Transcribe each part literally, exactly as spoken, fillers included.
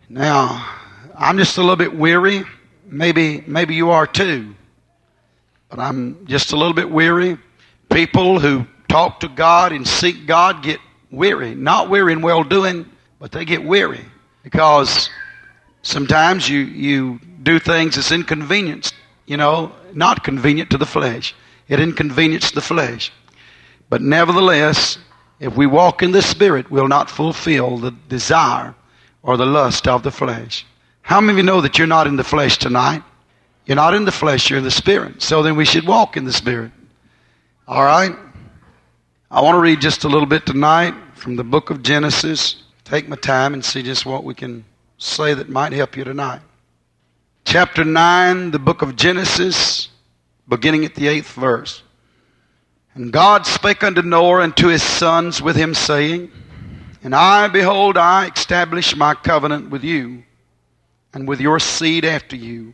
Now, I'm just a little bit weary. Maybe, maybe you are too. But I'm just a little bit weary. People who talk to God and seek God get weary. Not weary in well-doing, but they get weary. Because sometimes you, you do things that's inconvenient, you know, not convenient to the flesh. It inconveniences the flesh. But nevertheless, if we walk in the Spirit, we'll not fulfill the desire or the lust of the flesh. How many of you know that you're not in the flesh tonight? You're not in the flesh, you're in the Spirit. So then we should walk in the Spirit. All right? I want to read just a little bit tonight from the book of Genesis. Take my time and see just what we can say that might help you tonight. Chapter nine, the book of Genesis, beginning at the eighth verse. And God spake unto Noah and to his sons with him, saying, And I, behold, I establish my covenant with you, and with your seed after you,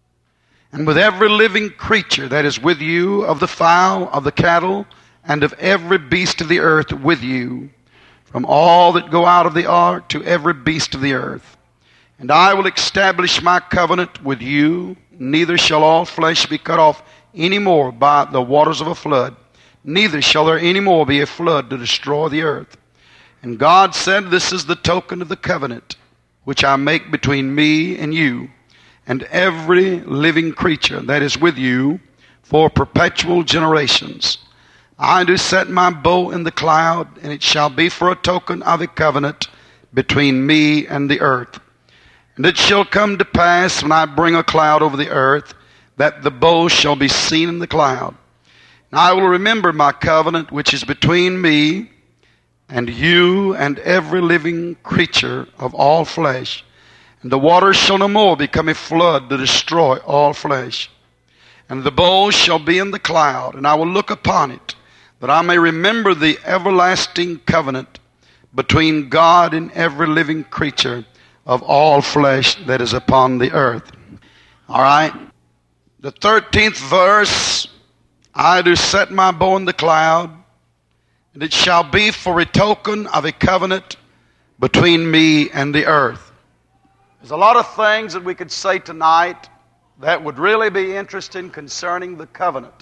and with every living creature that is with you, of the fowl, of the cattle, and of every beast of the earth with you, from all that go out of the ark to every beast of the earth. And I will establish my covenant with you, neither shall all flesh be cut off any more by the waters of a flood, neither shall there any more be a flood to destroy the earth. And God said, This is the token of the covenant which I make between me and you, and every living creature that is with you for perpetual generations. I do set my bow in the cloud, and it shall be for a token of a covenant between me and the earth. And it shall come to pass, when I bring a cloud over the earth, that the bow shall be seen in the cloud. And I will remember my covenant which is between me and you and every living creature of all flesh. And the waters shall no more become a flood to destroy all flesh. And the bow shall be in the cloud, and I will look upon it, that I may remember the everlasting covenant between God and every living creature of all flesh that is upon the earth. All right. The thirteenth verse, I do set my bow in the cloud, and it shall be for a token of a covenant between me and the earth. There's a lot of things that we could say tonight that would really be interesting concerning the covenant.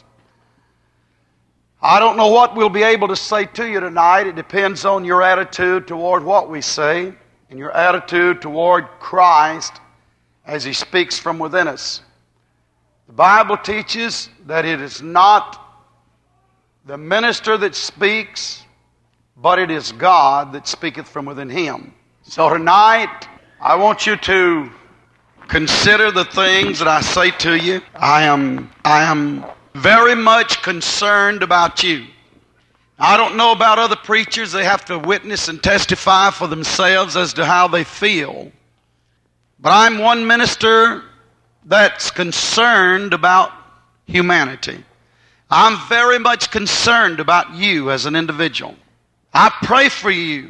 I don't know what we'll be able to say to you tonight. It depends on your attitude toward what we say and your attitude toward Christ as He speaks from within us. The Bible teaches that it is not the minister that speaks, but it is God that speaketh from within him. So tonight, I want you to consider the things that I say to you. I am, I am very much concerned about you. I don't know about other preachers. They have to witness and testify for themselves as to how they feel. But I'm one minister that's concerned about humanity. I'm very much concerned about you as an individual. I pray for you.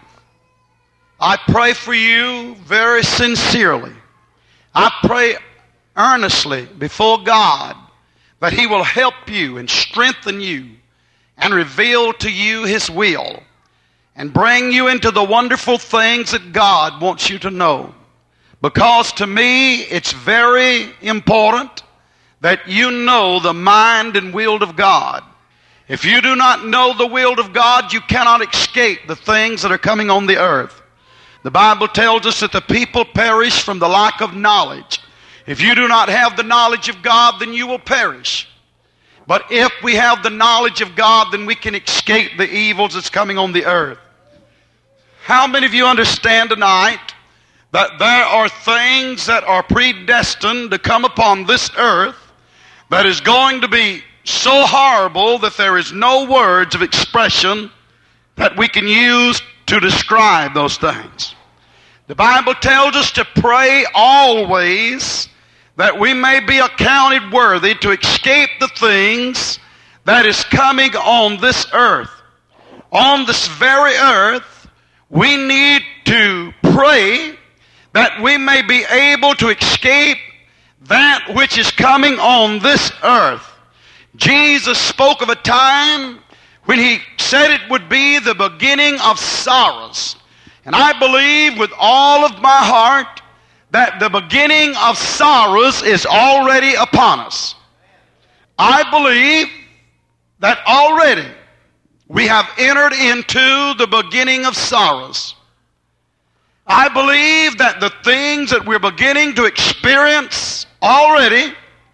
I pray for you very sincerely. I pray earnestly before God that He will help you and strengthen you and reveal to you His will and bring you into the wonderful things that God wants you to know. Because to me, it's very important that you know the mind and will of God. If you do not know the will of God, you cannot escape the things that are coming on the earth. The Bible tells us that the people perish from the lack of knowledge. If you do not have the knowledge of God, then you will perish. But if we have the knowledge of God, then we can escape the evils that's coming on the earth. How many of you understand tonight that there are things that are predestined to come upon this earth that is going to be so horrible that there is no words of expression that we can use to describe those things? The Bible tells us to pray always that we may be accounted worthy to escape the things that is coming on this earth. On this very earth, we need to pray that we may be able to escape that which is coming on this earth. Jesus spoke of a time when He said it would be the beginning of sorrows. And I believe with all of my heart that the beginning of sorrows is already upon us. I believe that already we have entered into the beginning of sorrows. I believe that the things that we're beginning to experience already,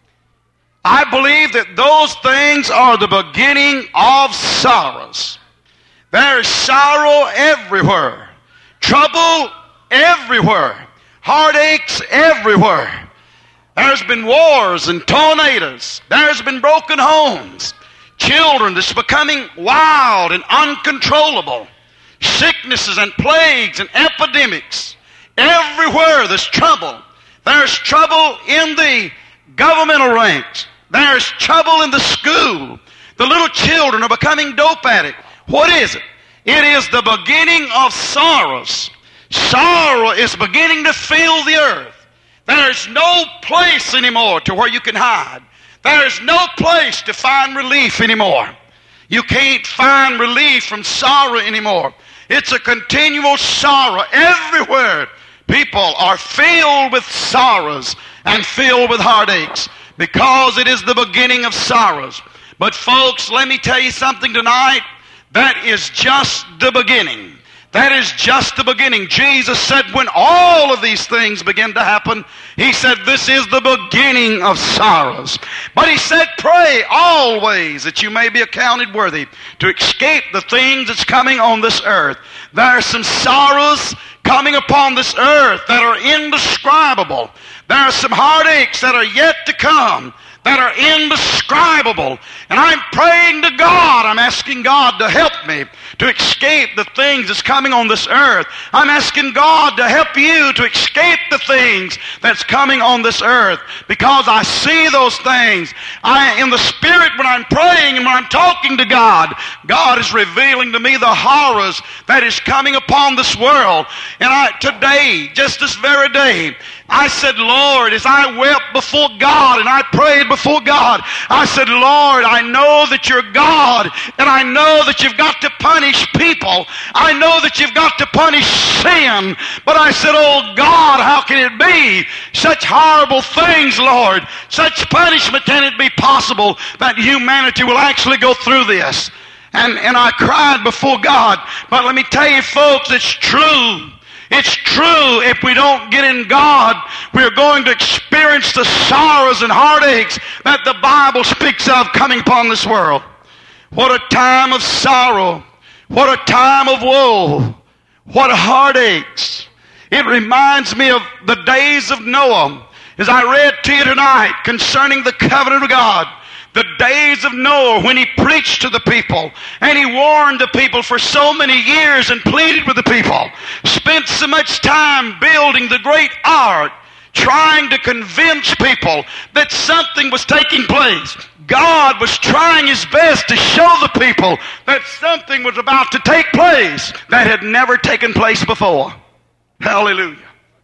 I believe that those things are the beginning of sorrows. There is sorrow everywhere, trouble everywhere, heartaches everywhere. There's been wars and tornadoes. There's been broken homes. Children that's becoming wild and uncontrollable. Sicknesses and plagues and epidemics. Everywhere there's trouble. There's trouble in the governmental ranks. There's trouble in the school. The little children are becoming dope addicts. What is it? It is the beginning of sorrows. Sorrow is beginning to fill the earth. There's no place anymore to where you can hide. There's no place to find relief anymore. You can't find relief from sorrow anymore. It's a continual sorrow everywhere. People are filled with sorrows and filled with heartaches because it is the beginning of sorrows. But folks, let me tell you something tonight. That is just the beginning. That is just the beginning. Jesus said when all of these things begin to happen, He said this is the beginning of sorrows. But He said pray always that you may be accounted worthy to escape the things that's coming on this earth. There are some sorrows coming upon this earth that are indescribable. There are some heartaches that are yet to come that are indescribable. And I'm praying to God. I'm asking God to help me to escape the things that's coming on this earth. I'm asking God to help you to escape the things that's coming on this earth, because I see those things. I, in the Spirit, when I'm praying and when I'm talking to God, God is revealing to me the horrors that is coming upon this world. And I, today, just this very day, I said, Lord, as I wept before God and I prayed before God, I said, Lord, I know that you're God, and I know that you've got to punish people. I know that you've got to punish sin. But I said, oh God, how can it be? Such horrible things, Lord. Such punishment, can it be possible that humanity will actually go through this? And, and I cried before God. But let me tell you, folks, it's true. It's true. If we don't get in God, we're going to experience the sorrows and heartaches that the Bible speaks of coming upon this world. What a time of sorrow. What a time of woe. What heartaches. It reminds me of the days of Noah. As I read to you tonight concerning the covenant of God. The days of Noah, when he preached to the people and he warned the people for so many years and pleaded with the people, spent so much time building the great ark, trying to convince people that something was taking place. God was trying His best to show the people that something was about to take place that had never taken place before. Hallelujah.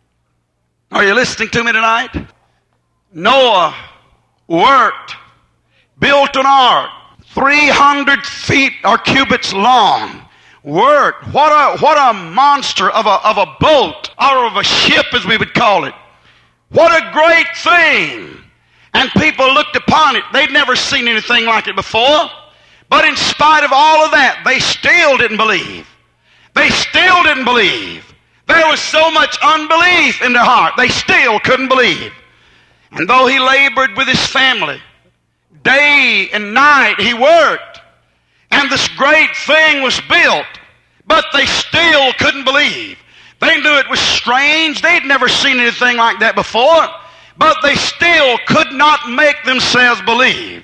Are you listening to me tonight? Noah worked, built an ark, three hundred feet or cubits long. Worked. What a, what a monster of a, of a boat, or of a ship as we would call it. What a great thing. And people looked upon it. They'd never seen anything like it before. But in spite of all of that, they still didn't believe. They still didn't believe. There was so much unbelief in their heart. They still couldn't believe. And though he labored with his family, day and night he worked, and this great thing was built, but they still couldn't believe. They knew it was strange. They'd never seen anything like that before, but they still could not make themselves believe.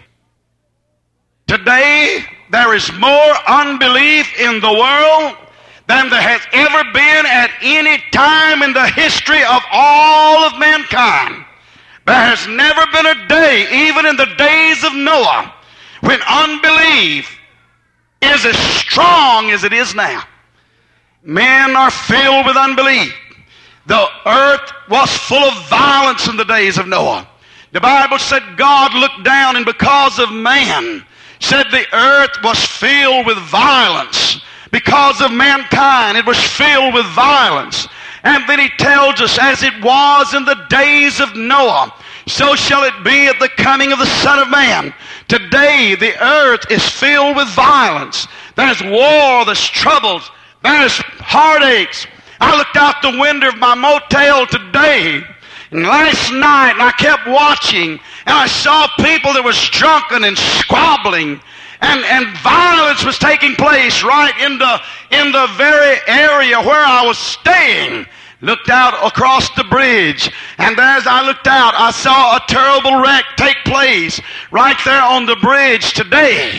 Today, there is more unbelief in the world than there has ever been at any time in the history of all of mankind. There has never been a day, even in the days of Noah, when unbelief is as strong as it is now. Men are filled with unbelief. The earth was full of violence in the days of Noah. The Bible said God looked down, and because of man, said the earth was filled with violence. Because of mankind, it was filled with violence. And then he tells us, as it was in the days of Noah, so shall it be at the coming of the Son of Man. Today the earth is filled with violence. There's war, there's troubles, there's heartaches. I looked out the window of my motel today, and last night, and I kept watching, and I saw people that was drunken and squabbling, and, and violence was taking place right in the, in the very area where I was staying. Looked out across the bridge, and as I looked out, I saw a terrible wreck take place right there on the bridge today.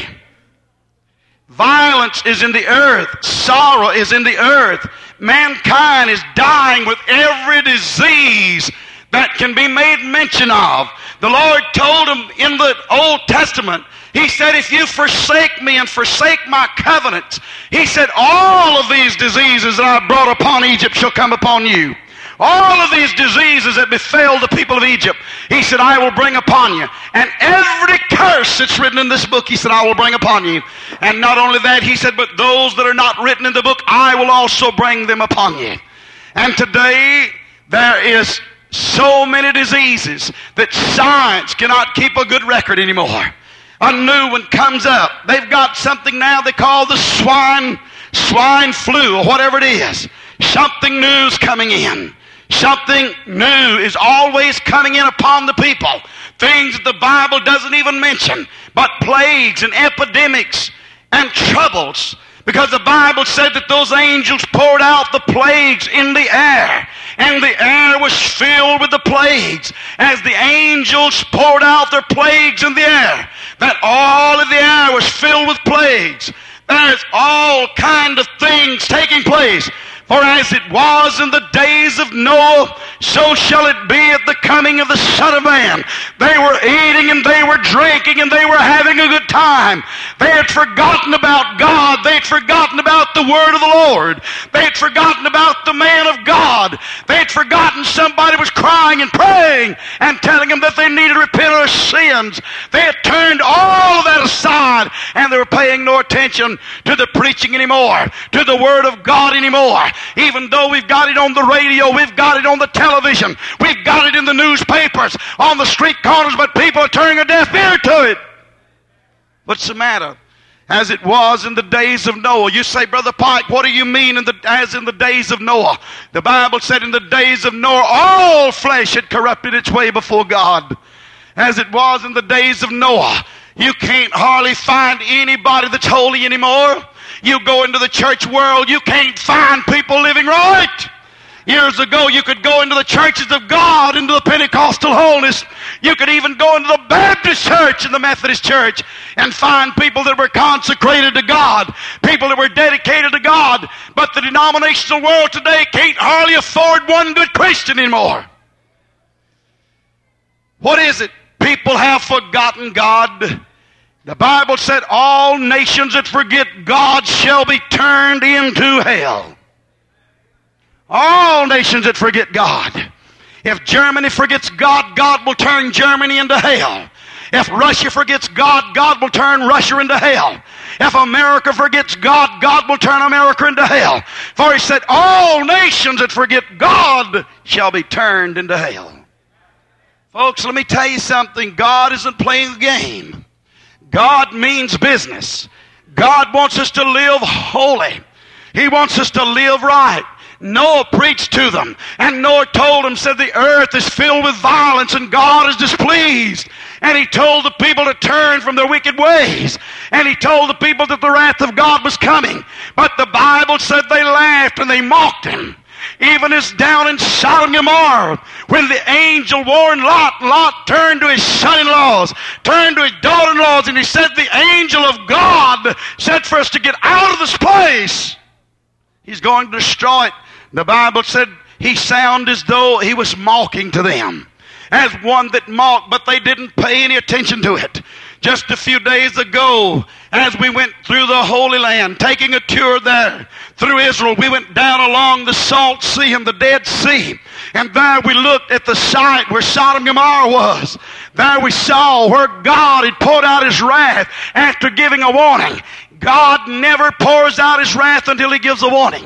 Violence is in the earth. Sorrow is in the earth. Mankind is dying with every disease that can be made mention of. The Lord told him in the Old Testament, He said, if you forsake me and forsake my covenant, He said, all of these diseases that I brought upon Egypt shall come upon you. All of these diseases that befell the people of Egypt, He said, I will bring upon you. And every curse that's written in this book, He said, I will bring upon you. And not only that, He said, but those that are not written in the book, I will also bring them upon you. And today, there is so many diseases that science cannot keep a good record anymore. A new one comes up. They've got something now they call the swine, swine flu or whatever it is. Something new is coming in. Something new is always coming in upon the people. Things that the Bible doesn't even mention, but plagues and epidemics and troubles. Because the Bible said that those angels poured out the plagues in the air, and the air was filled with the plagues. As the angels poured out their plagues in the air, that all of the air was filled with plagues. There's all kind of things taking place. For as it was in the days of Noah, so shall it be at the coming of the Son of Man. They were eating and they were drinking and they were having a good time. They had forgotten about God. They had forgotten about the word of the Lord. They had forgotten about the man of God. They had forgotten somebody was crying and praying and telling them that they needed to repent of their sins. They had turned all of that aside, and they were paying no attention to the preaching anymore, to the word of God anymore. Even though we've got it on the radio, we've got it on the television, we've got it in the newspapers, on the street corners, but people are turning a deaf ear to it. What's the matter? As it was in the days of Noah. You say, Brother Pike, what do you mean in the, as in the days of Noah? The Bible said in the days of Noah, all flesh had corrupted its way before God. As it was in the days of Noah. You can't hardly find anybody that's holy anymore. You go into the church world, you can't find people living right. Years ago, you could go into the churches of God, into the Pentecostal holiness. You could even go into the Baptist church and the Methodist church and find people that were consecrated to God, people that were dedicated to God. But the denominational world today can't hardly afford one good Christian anymore. What is it? People have forgotten God. The Bible said all nations that forget God shall be turned into hell. All nations that forget God. If Germany forgets God, God will turn Germany into hell. If Russia forgets God, God will turn Russia into hell. If America forgets God, God will turn America into hell. For He said all nations that forget God shall be turned into hell. Folks, let me tell you something. God isn't playing the game. God means business. God wants us to live holy. He wants us to live right. Noah preached to them, and Noah told them, said the earth is filled with violence and God is displeased. And he told the people to turn from their wicked ways. And he told the people that the wrath of God was coming. But the Bible said they laughed and they mocked Him. Even as down in Sodom and Gomorrah, when the angel warned Lot, Lot turned to his son-in-laws, turned to his daughter-in-laws, and he said, the angel of God said for us to get out of this place. He's going to destroy it. The Bible said he sounded as though he was mocking to them, as one that mocked, but they didn't pay any attention to it. Just a few days ago, as we went through the Holy Land, taking a tour there through Israel, we went down along the Salt Sea and the Dead Sea. And there we looked at the site where Sodom and Gomorrah was. There we saw where God had poured out His wrath after giving a warning. God never pours out His wrath until He gives a warning.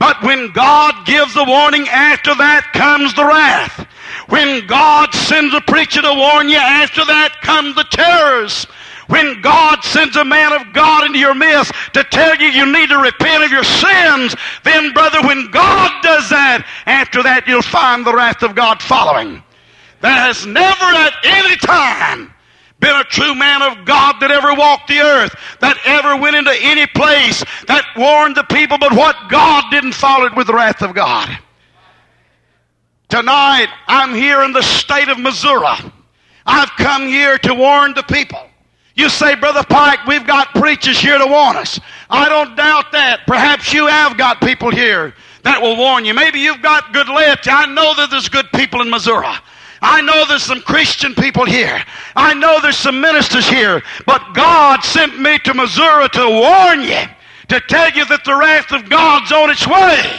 But when God gives the warning, after that comes the wrath. When God sends a preacher to warn you, after that comes the terrors. When God sends a man of God into your midst to tell you you need to repent of your sins, then, brother, when God does that, after that you'll find the wrath of God following. There has never at any time been a true man of God that ever walked the earth, that ever went into any place, that warned the people, but what God didn't follow it with the wrath of God. Tonight, I'm here in the state of Missouri. I've come here to warn the people. You say, Brother Pike, we've got preachers here to warn us. I don't doubt that. Perhaps you have got people here that will warn you. Maybe you've got good laity. I know that there's good people in Missouri. I know there's some Christian people here. I know there's some ministers here. But God sent me to Missouri to warn you, to tell you that the wrath of God's on its way.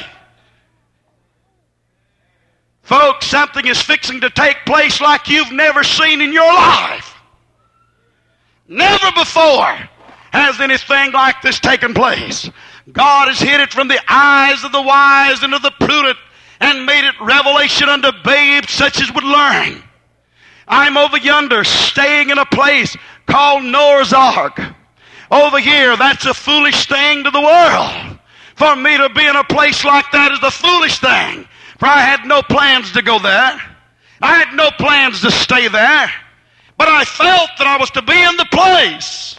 Folks, something is fixing to take place like you've never seen in your life. Never before has anything like this taken place. God has hid it from the eyes of the wise and of the prudent and made it revelation unto babes such as would learn. I'm over yonder staying in a place called Noah's Ark. Over here, that's a foolish thing to the world. For me to be in a place like that is the foolish thing. For I had no plans to go there. I had no plans to stay there. But I felt that I was to be in the place.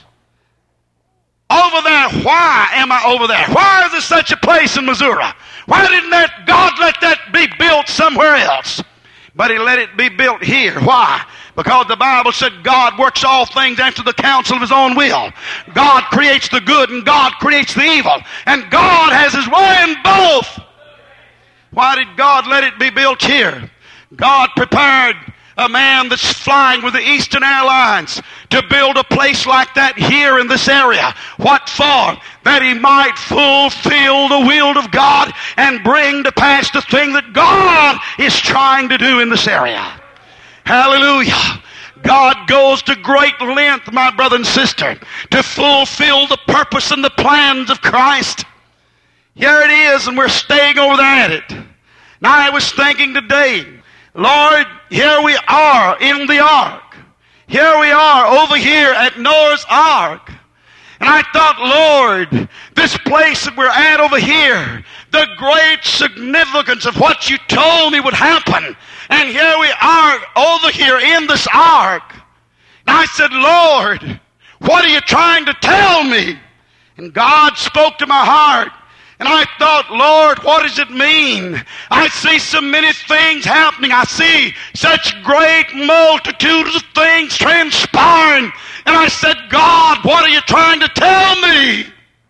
Over there, why am I over there? Why is there such a place in Missouri? Why didn't that God let that be built somewhere else? But He let it be built here. Why? Because the Bible said God works all things after the counsel of His own will. God creates the good and God creates the evil. And God has His way in both. Why did God let it be built here? God prepared a man that's flying with the Eastern Airlines to build a place like that here in this area. What for? That He might fulfill the will of God and bring to pass the thing that God is trying to do in this area. Hallelujah. God goes to great length, my brother and sister, to fulfill the purpose and the plans of Christ. Here it is, and we're staying over there at it. Now I was thinking today, Lord, here we are in the ark. Here we are over here at Noah's Ark. And I thought, Lord, this place that we're at over here, the great significance of what you told me would happen. And here we are over here in this ark. And I said, Lord, what are you trying to tell me? And God spoke to my heart. And I thought, Lord, what does it mean? I see so many things happening. I see such great multitudes of things transpiring. And I said, God, what are you trying to tell me?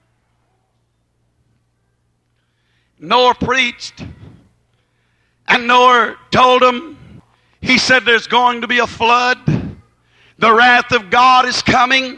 Noah preached. And Noah told him, he said, there's going to be a flood. The wrath of God is coming.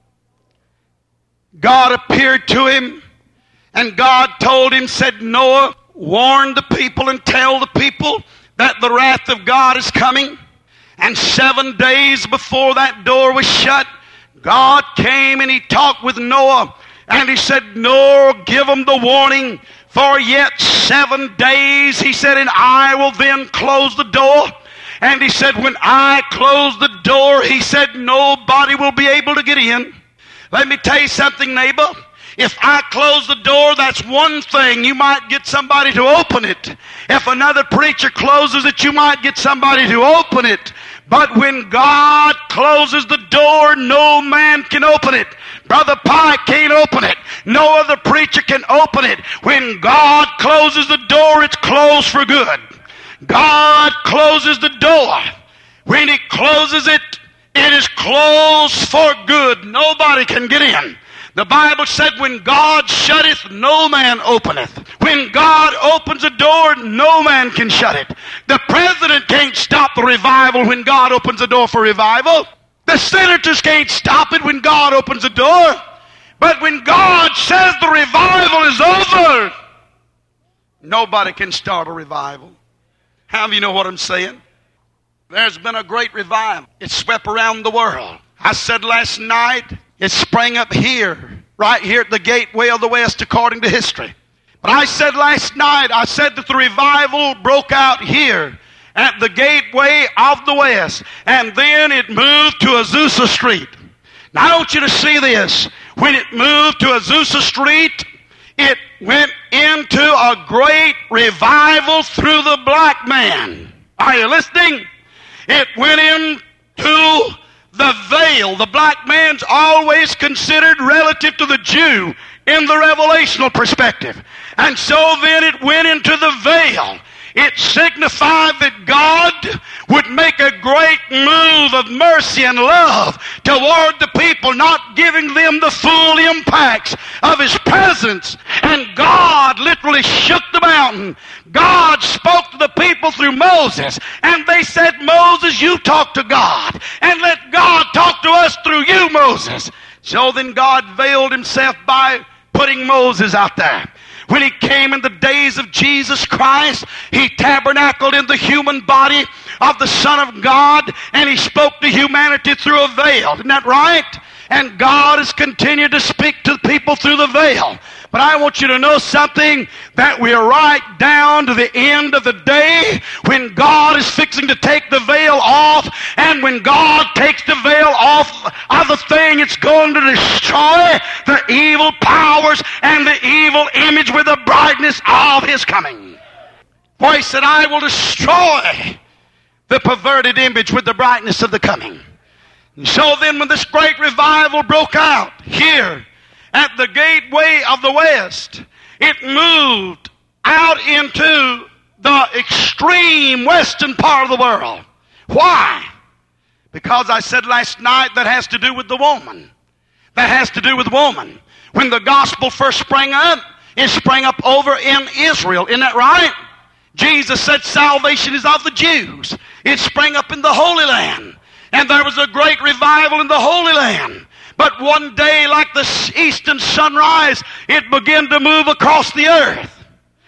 God appeared to him. And God told him, said, Noah, warn the people and tell the people that the wrath of God is coming. And seven days before that door was shut, God came and He talked with Noah. And He said, Noah, give them the warning. For yet seven days, He said, and I will then close the door. And He said, when I close the door, He said, nobody will be able to get in. Let me tell you something, neighbor. If I close the door, that's one thing. You might get somebody to open it. If another preacher closes it, you might get somebody to open it. But when God closes the door, no man can open it. Brother Pike can't open it. No other preacher can open it. When God closes the door, it's closed for good. God closes the door. When He closes it, it is closed for good. Nobody can get in. The Bible said, when God shutteth, no man openeth. When God opens a door, no man can shut it. The president can't stop the revival when God opens a door for revival. The senators can't stop it when God opens a door. But when God says the revival is over, nobody can start a revival. How do you know what I'm saying? There's been a great revival. It swept around the world. I said last night, it sprang up here, right here at the gateway of the West according to history. But I said last night, I said that the revival broke out here at the gateway of the west, and then it moved to Azusa Street. Now I want you to see this. When it moved to Azusa Street, it went into a great revival through the black man. Are you listening? It went into the veil. The black man's always considered relative to the Jew in the revelational perspective. And so then it went into the veil. It signified that God would make a great move of mercy and love toward the people, not giving them the full impacts of His presence. And God literally shook the mountain. God spoke to the people through Moses, and they said, Moses, you talk to God, and let God talk to us through you, Moses. So then God veiled Himself by putting Moses out there. When He came in the days of Jesus Christ, He tabernacled in the human body of the Son of God, and He spoke to humanity through a veil. Isn't that right? And God has continued to speak to people through the veil. But I want you to know something, that we are right down to the end of the day when God is fixing to take the veil off, and when God takes the veil off of the thing, it's going to destroy the evil powers and the evil image with the brightness of His coming. For He said, I will destroy the perverted image with the brightness of the coming. And so then when this great revival broke out here at the gateway of the west, it moved out into the extreme western part of the world. Why? Because I said last night that has to do with the woman. That has to do with woman. When the gospel first sprang up, it sprang up over in Israel. Isn't that right? Jesus said salvation is of the Jews. It sprang up in the Holy Land. And there was a great revival in the Holy Land. But one day, like the eastern sunrise, it began to move across the earth.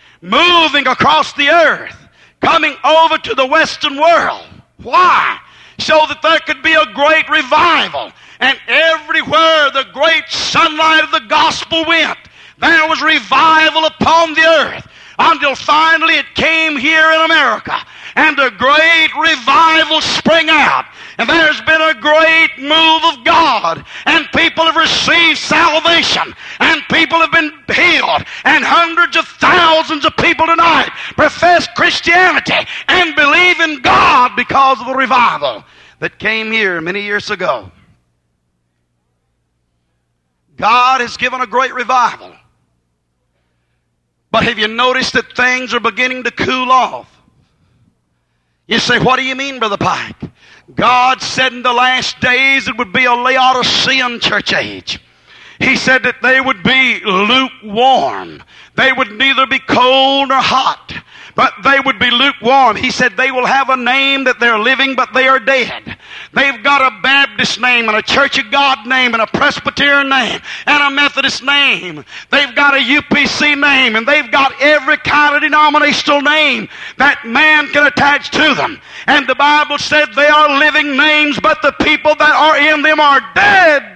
Moving across the earth. Coming over to the western world. Why? So that there could be a great revival. And everywhere the great sunlight of the gospel went, there was revival upon the earth. Until finally it came here in America. And a great revival sprang out. And there's been a great move of God. And people have received salvation. And people have been healed. And hundreds of thousands of people tonight profess Christianity and believe in God because of the revival that came here many years ago. God has given a great revival. But have you noticed that things are beginning to cool off? You say, what do you mean, Brother Pike? God said in the last days it would be a Laodicean church age. He said that they would be lukewarm. They would neither be cold nor hot, but they would be lukewarm. He said they will have a name that they're living, but they are dead. They've got a Baptist name and a Church of God name and a Presbyterian name and a Methodist name. They've got a U P C name, and they've got every kind of denominational name that man can attach to them. And the Bible said they are living names, but the people that are in them are dead.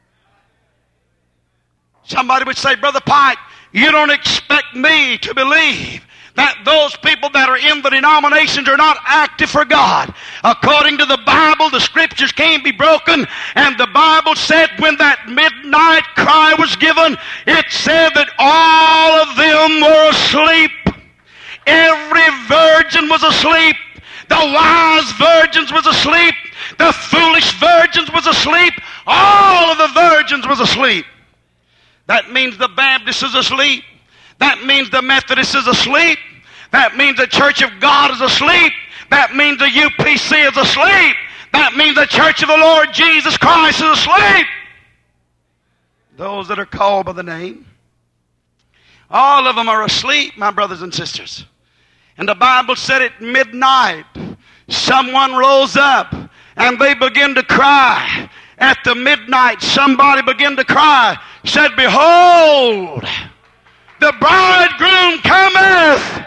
Somebody would say, Brother Pike, you don't expect me to believe that those people that are in the denominations are not active for God. According to the Bible, the Scriptures can't be broken. And the Bible said when that midnight cry was given, it said that all of them were asleep. Every virgin was asleep. The wise virgins was asleep. The foolish virgins was asleep. All of the virgins was asleep. That means the Baptist is asleep. That means the Methodist is asleep. That means the Church of God is asleep. That means the U P C is asleep. That means the Church of the Lord Jesus Christ is asleep. Those that are called by the name. All of them are asleep, my brothers and sisters. And the Bible said at midnight, someone rose up and they began to cry. At the midnight, somebody began to cry, said, behold, the bridegroom cometh.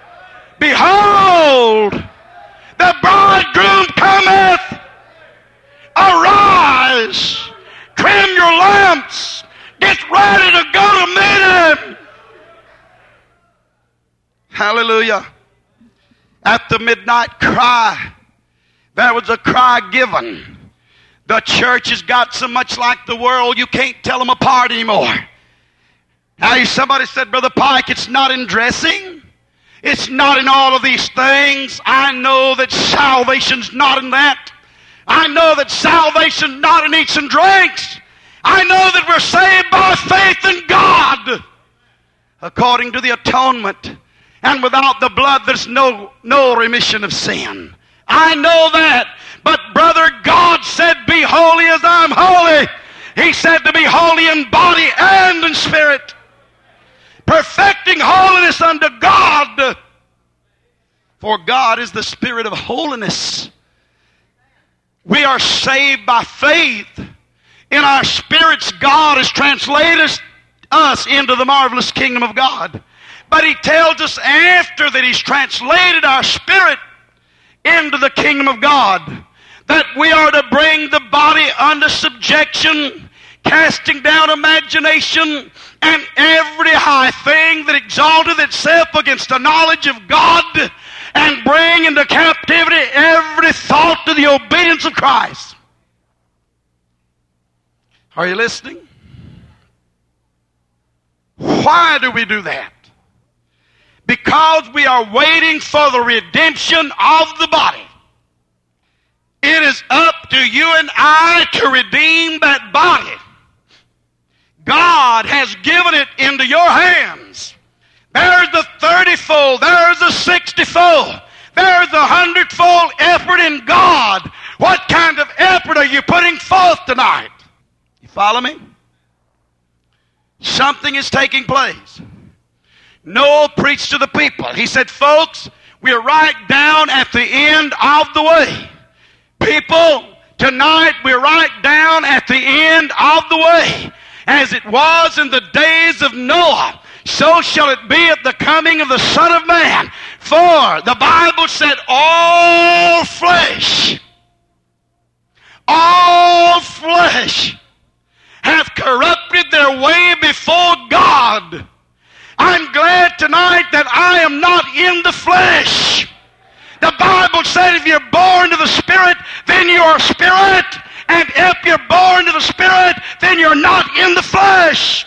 Behold, the bridegroom cometh. Arise, trim your lamps, get ready to go to meet him. At the midnight cry, there was a cry given. The church has got so much like the world, you can't tell them apart anymore. Now, somebody said, Brother Pike, it's not in dressing. It's not in all of these things. I know that salvation's not in that. I know that salvation's not in eats and drinks. I know that we're saved by faith in God, according to the atonement. And without the blood, there's no, no remission of sin. I know that. But brother, God said, be holy as I'm holy. He said to be holy in body and in spirit. Perfecting holiness unto God. For God is the Spirit of holiness. We are saved by faith. In our spirits, God has translated us into the marvelous kingdom of God. But He tells us after that He's translated our spirit into the kingdom of God, that we are to bring the body under subjection, casting down imagination and every high thing that exalteth itself against the knowledge of God, and bring into captivity every thought to the obedience of Christ. Are you listening? Why do we do that? Because we are waiting for the redemption of the body. It is up to you and I to redeem that body. God has given it into your hands. There's the thirty-fold. There's the sixty-fold. There's the hundredfold effort in God. What kind of effort are you putting forth tonight? You follow me? Something is taking place. Noel preached to the people. He said, folks, we're right down at the end of the way. People, tonight we're right down at the end of the way. As it was in the days of Noah, so shall it be at the coming of the Son of Man. For the Bible said all flesh, all flesh have corrupted their way before God. I'm glad tonight that I am not in the flesh. The Bible said if you're born to the Spirit, then you are spirit. And if you're born to the Spirit, then you're not in the flesh.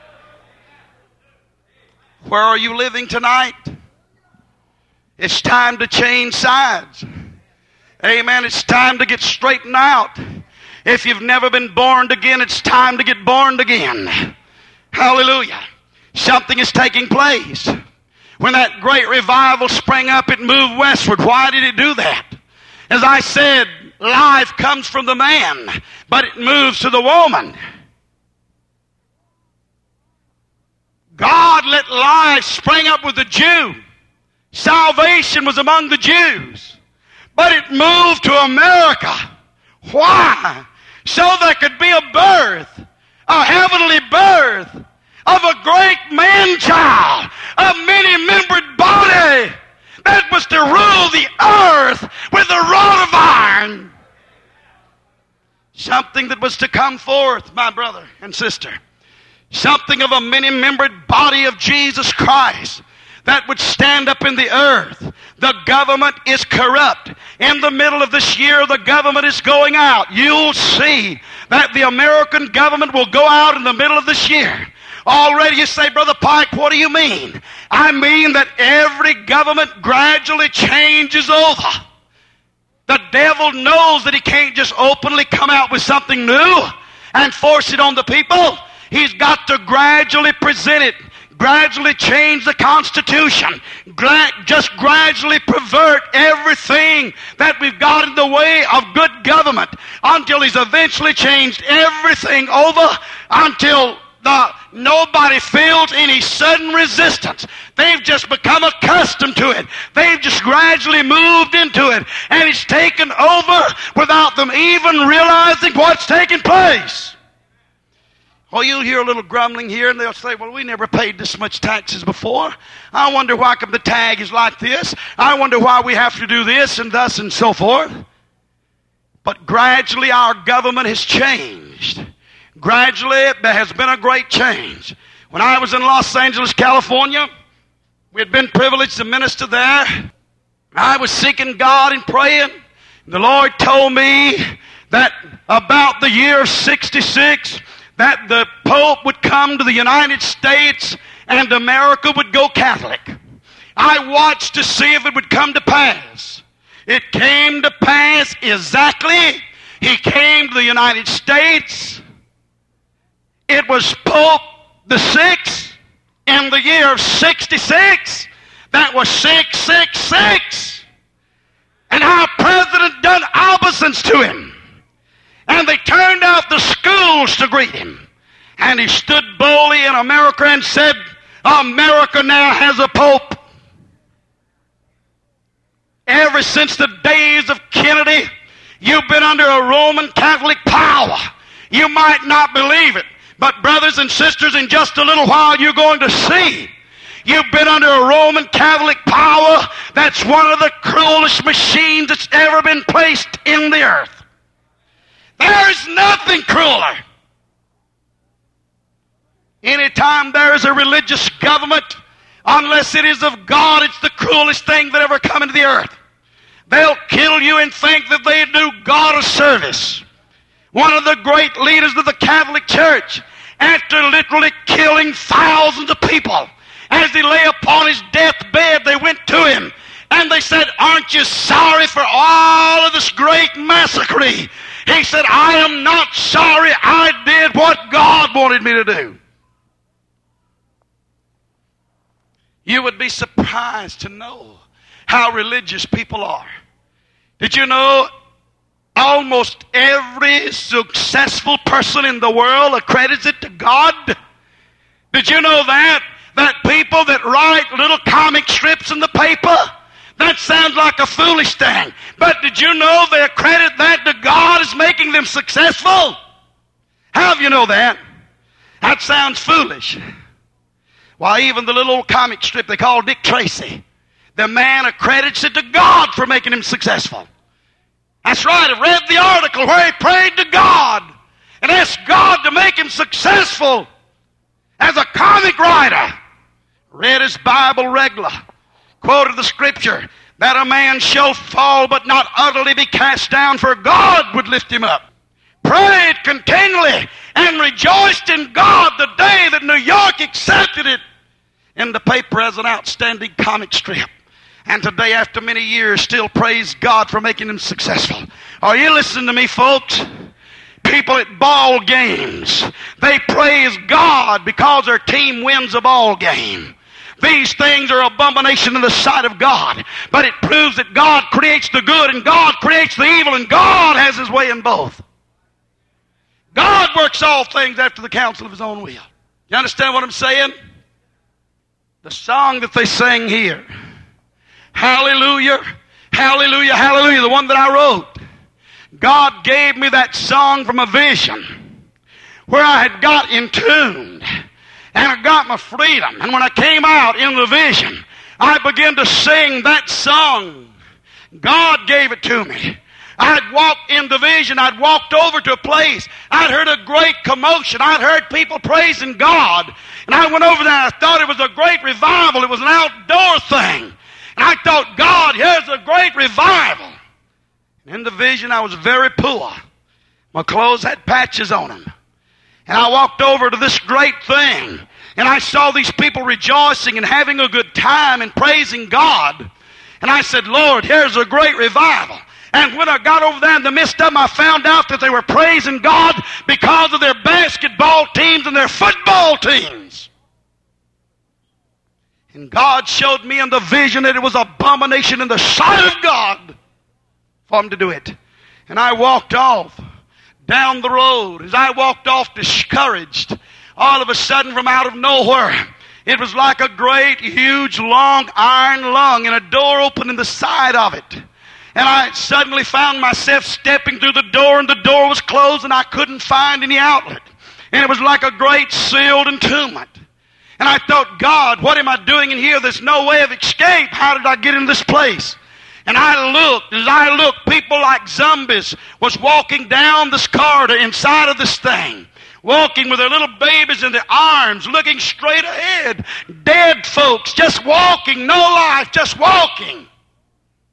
Where are you living tonight? It's time to change sides. Amen. It's time to get straightened out. If you've never been born again, it's time to get born again. Hallelujah. Something is taking place. When that great revival sprang up, it moved westward. Why did it do that? As I said, life comes from the man, but it moves to the woman. God let life spring up with the Jew. Salvation was among the Jews. But it moved to America. Why? So there could be a birth, a heavenly birth, of a great man-child, a many-membered body that was to rule the earth with a rod of iron. Something that was to come forth, my brother and sister. Something of a many-membered body of Jesus Christ that would stand up in the earth. The government is corrupt. In the middle of this year, the government is going out. You'll see that the American government will go out in the middle of this year. Already you say, Brother Pike, what do you mean? I mean that every government gradually changes over. The devil knows that he can't just openly come out with something new and force it on the people. He's got to gradually present it, gradually change the Constitution, gra- just gradually pervert everything that we've got in the way of good government until he's eventually changed everything over until the nobody feels any sudden resistance. They've just become accustomed to it. They've just gradually moved into it. And it's taken over without them even realizing what's taking place. Oh, you'll hear a little grumbling here, and they'll say, well, we never paid this much taxes before. I wonder why come the tag is like this. I wonder why we have to do this and thus and so forth. But gradually our government has changed. Gradually, there has been a great change. When I was in Los Angeles, California, we had been privileged to minister there. I was seeking God and praying. The Lord told me that about the year sixty-six, that the Pope would come to the United States and America would go Catholic. I watched to see if it would come to pass. It came to pass exactly. He came to the United States. It was Pope the Sixth in the year of sixty-six. That was six six six. And our president done obeisance to him. And they turned out the schools to greet him. And he stood boldly in America and said, America now has a pope. Ever since the days of Kennedy, you've been under a Roman Catholic power. You might not believe it, but brothers and sisters, in just a little while you're going to see. You've been under a Roman Catholic power that's one of the cruelest machines that's ever been placed in the earth. There's nothing crueler. Anytime there is a religious government, unless it is of God, it's the cruelest thing that ever come into the earth. They'll kill you and think that they do God a service. One of the great leaders of the Catholic Church, after literally killing thousands of people, as he lay upon his deathbed, they went to him and they said, aren't you sorry for all of this great massacre? He said, I am not sorry. I did what God wanted me to do. You would be surprised to know how religious people are. Did you know almost every successful person in the world accredits it to God? Did you know that? That people that write little comic strips in the paper, that sounds like a foolish thing. But did you know they accredit that to God as making them successful? How do you know that? That sounds foolish. Why, even the little old comic strip they call Dick Tracy, the man accredits it to God for making him successful. That's right, I read the article where he prayed to God and asked God to make him successful as a comic writer. Read his Bible regular, quoted the scripture that a man shall fall but not utterly be cast down, for God would lift him up. Prayed continually and rejoiced in God the day that New York accepted it in the paper as an outstanding comic strip. And today, after many years, still praise God for making him successful. Are you listening to me, folks? People at ball games, they praise God because their team wins a ball game. These things are abomination in the sight of God. But it proves that God creates the good and God creates the evil, and God has his way in both. God works all things after the counsel of his own will. You understand what I'm saying? The song that they sang here, hallelujah, hallelujah, hallelujah, the one that I wrote. God gave me that song from a vision where I had got entombed and I got my freedom. And when I came out in the vision, I began to sing that song. God gave it to me. I'd walked in the vision. I'd walked over to a place. I'd heard a great commotion. I'd heard people praising God. And I went over there and I thought it was a great revival. It was an outdoor thing. And I thought, God, here's a great revival. And in the vision, I was very poor. My clothes had patches on them. And I walked over to this great thing. And I saw these people rejoicing and having a good time and praising God. And I said, Lord, here's a great revival. And when I got over there in the midst of them, I found out that they were praising God because of their basketball teams and their football teams. And God showed me in the vision that it was abomination in the sight of God for them to do it. And I walked off down the road. As I walked off discouraged, all of a sudden from out of nowhere, it was like a great, huge, long iron lung and a door opened in the side of it. And I suddenly found myself stepping through the door, and the door was closed and I couldn't find any outlet. And it was like a great sealed entombment. And I thought, God, what am I doing in here? There's no way of escape. How did I get in this place? And I looked. As I looked, people like zombies was walking down this corridor inside of this thing. Walking with their little babies in their arms, looking straight ahead. Dead folks, just walking, no life, just walking.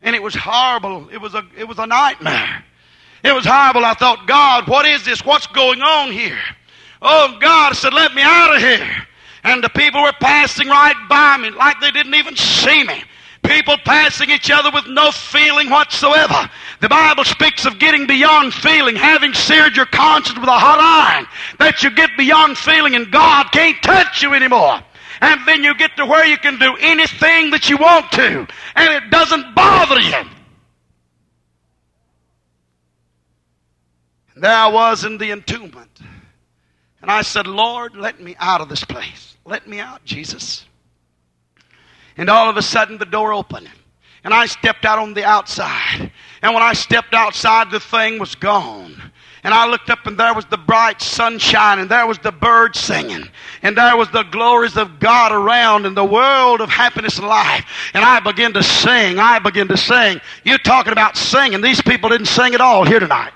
And it was horrible. It was a, it was a nightmare. It was horrible. I thought, God, what is this? What's going on here? Oh, God said, let me out of here. And the people were passing right by me like they didn't even see me. People passing each other with no feeling whatsoever. The Bible speaks of getting beyond feeling, having seared your conscience with a hot iron, that you get beyond feeling and God can't touch you anymore. And then you get to where you can do anything that you want to, and it doesn't bother you. And there I was in the entombment. And I said, Lord, let me out of this place. Let me out, Jesus. And all of a sudden the door opened. And I stepped out on the outside. And when I stepped outside, the thing was gone. And I looked up and there was the bright sunshine, and there was the birds singing, and there was the glories of God around in the world of happiness and life. And I began to sing. I began to sing. You're talking about singing. These people didn't sing at all here tonight.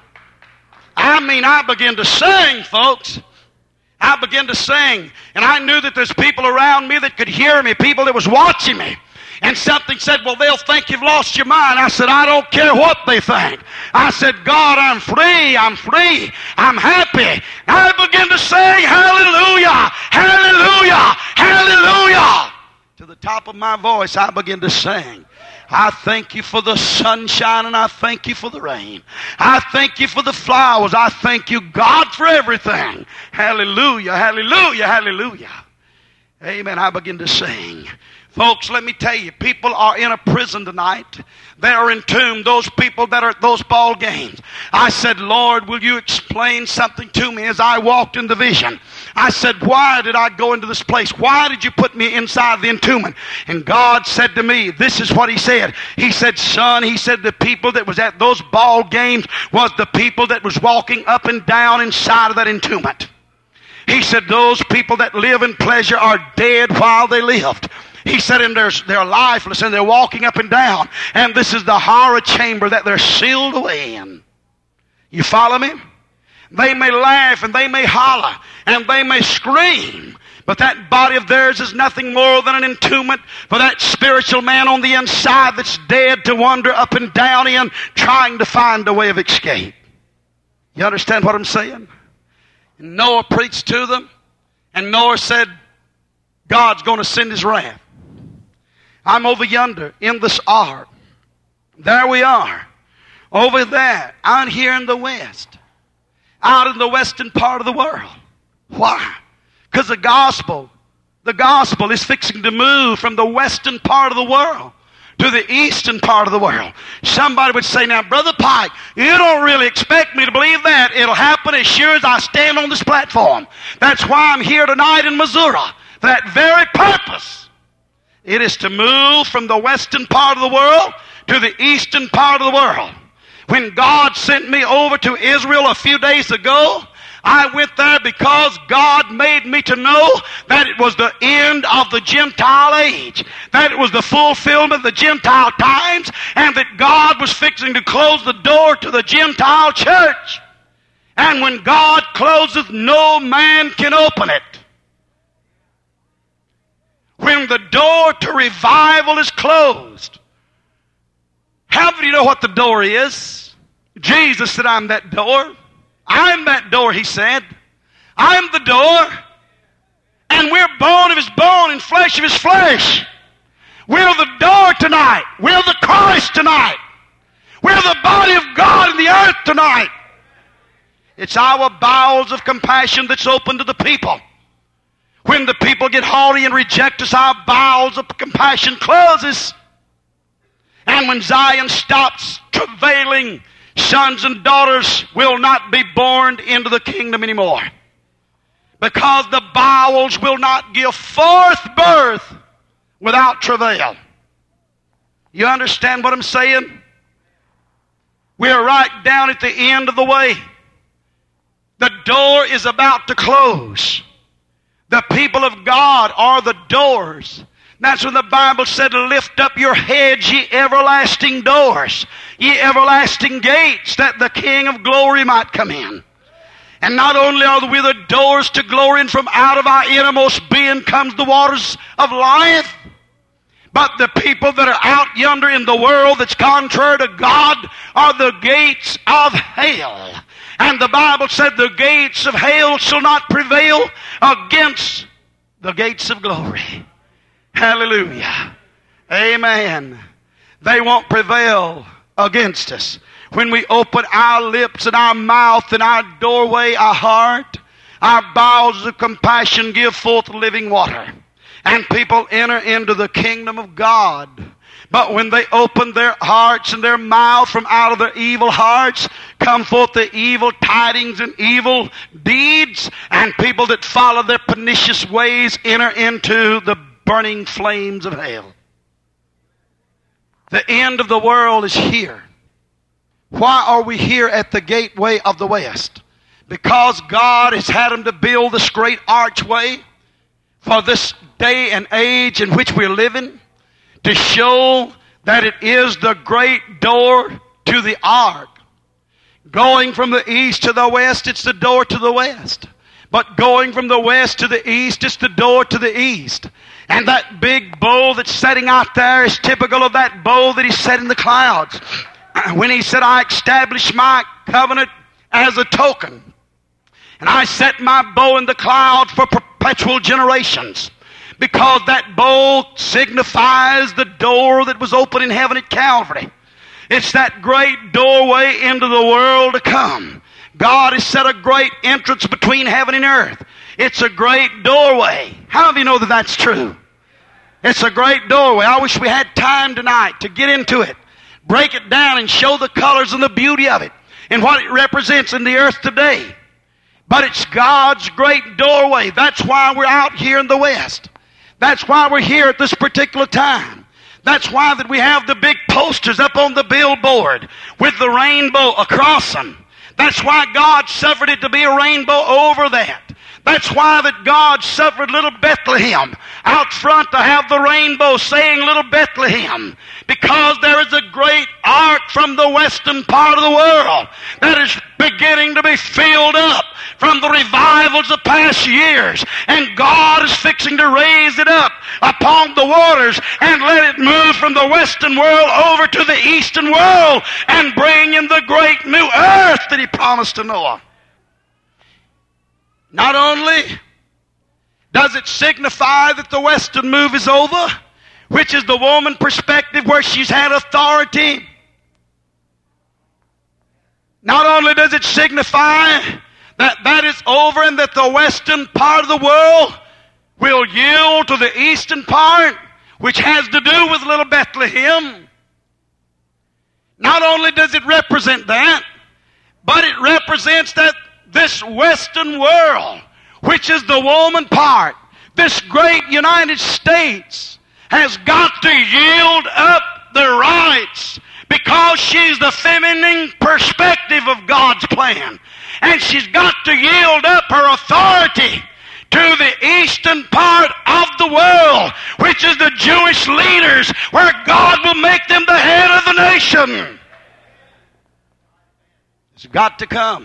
I mean, I began to sing, folks. I began to sing. And I knew that there's people around me that could hear me, people that was watching me. And something said, well, they'll think you've lost your mind. I said, I don't care what they think. I said, God, I'm free. I'm free. I'm happy. And I began to sing, hallelujah, hallelujah, hallelujah. To the top of my voice, I began to sing. I thank you for the sunshine, and I thank you for the rain. I thank you for the flowers. I thank you, God, for everything. Hallelujah, hallelujah, hallelujah. Amen. I begin to sing. Folks, let me tell you, people are in a prison tonight. They are entombed, those people that are at those ball games. I said, Lord, will you explain something to me as I walked in the vision? I said, why did I go into this place? Why did you put me inside the entombment? And God said to me, this is what He said. He said, son, He said, the people that was at those ball games was the people that was walking up and down inside of that entombment. He said, those people that live in pleasure are dead while they lived. He said, and they're, they're lifeless, and they're walking up and down. And this is the horror chamber that they're sealed away in. You follow me? They may laugh, and they may holler, and they may scream. But that body of theirs is nothing more than an entombment for that spiritual man on the inside that's dead to wander up and down in, trying to find a way of escape. You understand what I'm saying? And Noah preached to them, and Noah said, God's going to send His wrath. I'm over yonder in this ark. There we are. Over there, out here in the west. Out in the western part of the world. Why? Because the gospel, the gospel is fixing to move from the western part of the world to the eastern part of the world. Somebody would say, now, Brother Pike, you don't really expect me to believe that. It'll happen as sure as I stand on this platform. That's why I'm here tonight in Missouri. For that very purpose. It is to move from the western part of the world to the eastern part of the world. When God sent me over to Israel a few days ago, I went there because God made me to know that it was the end of the Gentile age, that it was the fulfillment of the Gentile times, and that God was fixing to close the door to the Gentile church. And when God closeth, no man can open it. When the door to revival is closed. How do you know what the door is? Jesus said, I'm that door. I'm that door, He said. I'm the door. And we're bone of His bone and flesh of His flesh. We're the door tonight. We're the Christ tonight. We're the body of God in the earth tonight. It's our bowels of compassion that's open to the people. When the people get haughty and reject us, our bowels of compassion closes. And when Zion stops travailing, sons and daughters will not be born into the kingdom anymore. Because the bowels will not give forth birth without travail. You understand what I'm saying? We're right down at the end of the way. The door is about to close. The people of God are the doors. That's when the Bible said, lift up your heads, ye everlasting doors, ye everlasting gates, that the King of glory might come in. And not only are we the doors to glory, and from out of our innermost being comes the waters of life, But the people that are out yonder in the world that's contrary to God are the gates of hell. And the Bible said the gates of hell shall not prevail against the gates of glory. Hallelujah. Amen. They won't prevail against us. When we open our lips and our mouth and our doorway, our heart, our bowels of compassion give forth living water. And people enter into the kingdom of God. But when they open their hearts and their mouth, from out of their evil hearts come forth the evil tidings and evil deeds, and people that follow their pernicious ways enter into the burning flames of hell. The end of the world is here. Why are we here at the gateway of the west? Because God has had them to build this great archway for this day and age in which we're living, to show that it is the great door to the ark. Going from the east to the west, it's the door to the west. But going from the west to the east, it's the door to the east. And that big bow that's setting out there is typical of that bow that he set in the clouds. When he said, I establish my covenant as a token. And I set my bow in the clouds for perpetual generations. Because that bow signifies the door that was open in heaven at Calvary. It's that great doorway into the world to come. God has set a great entrance between heaven and earth. It's a great doorway. How many of you know that that's true? It's a great doorway. I wish we had time tonight to get into it, break it down, and show the colors and the beauty of it and what it represents in the earth today. But it's God's great doorway. That's why we're out here in the west. That's why we're here at this particular time. That's why that we have the big posters up on the billboard with the rainbow across them. That's why God suffered it to be a rainbow over that. That's why that God suffered little Bethlehem out front to have the rainbow saying Little Bethlehem. Because there is a great ark from the western part of the world that is beginning to be filled up from the revivals of past years. And God is fixing to raise it up upon the waters and let it move from the western world over to the eastern world and bring in the great new earth that He promised to Noah. Not only does it signify that the western move is over, which is the woman perspective where she's had authority. Not only does it signify that that is over and that the western part of the world will yield to the eastern part, which has to do with little Bethlehem. Not only does it represent that, but it represents that this western world, which is the woman part, this great United States, has got to yield up the rights because she's the feminine perspective of God's plan. And she's got to yield up her authority to the eastern part of the world, which is the Jewish leaders, where God will make them the head of the nation. It's got to come.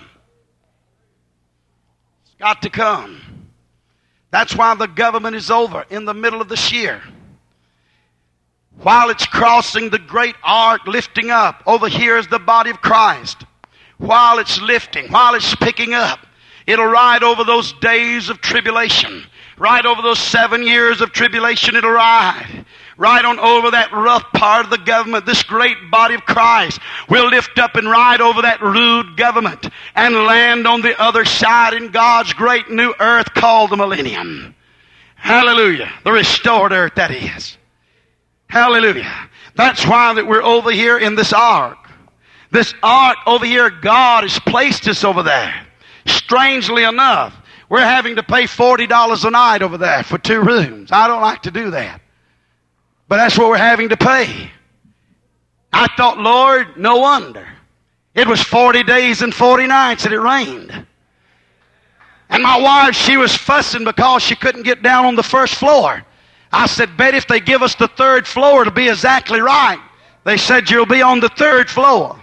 It's got to come. That's why the government is over in the middle of this year. While it's crossing the great ark, lifting up, over here is the body of Christ. While it's lifting, while it's picking up, it'll ride over those days of tribulation. Right over those seven years of tribulation, it'll ride. Right on over that rough part of the government. This great body of Christ will lift up and ride over that rude government and land on the other side in God's great new earth called the millennium. Hallelujah. The restored earth, that is. Hallelujah. That's why that we're over here in this ark. This ark over here, God has placed us over there. Strangely enough, we're having to pay forty dollars a night over there for two rooms. I don't like to do that. But that's what we're having to pay. I thought, Lord, no wonder. It was forty days and forty nights that it rained. And my wife, she was fussing because she couldn't get down on the first floor. I said, Betty, if they give us the third floor, it'll be exactly right. They said, you'll be on the third floor.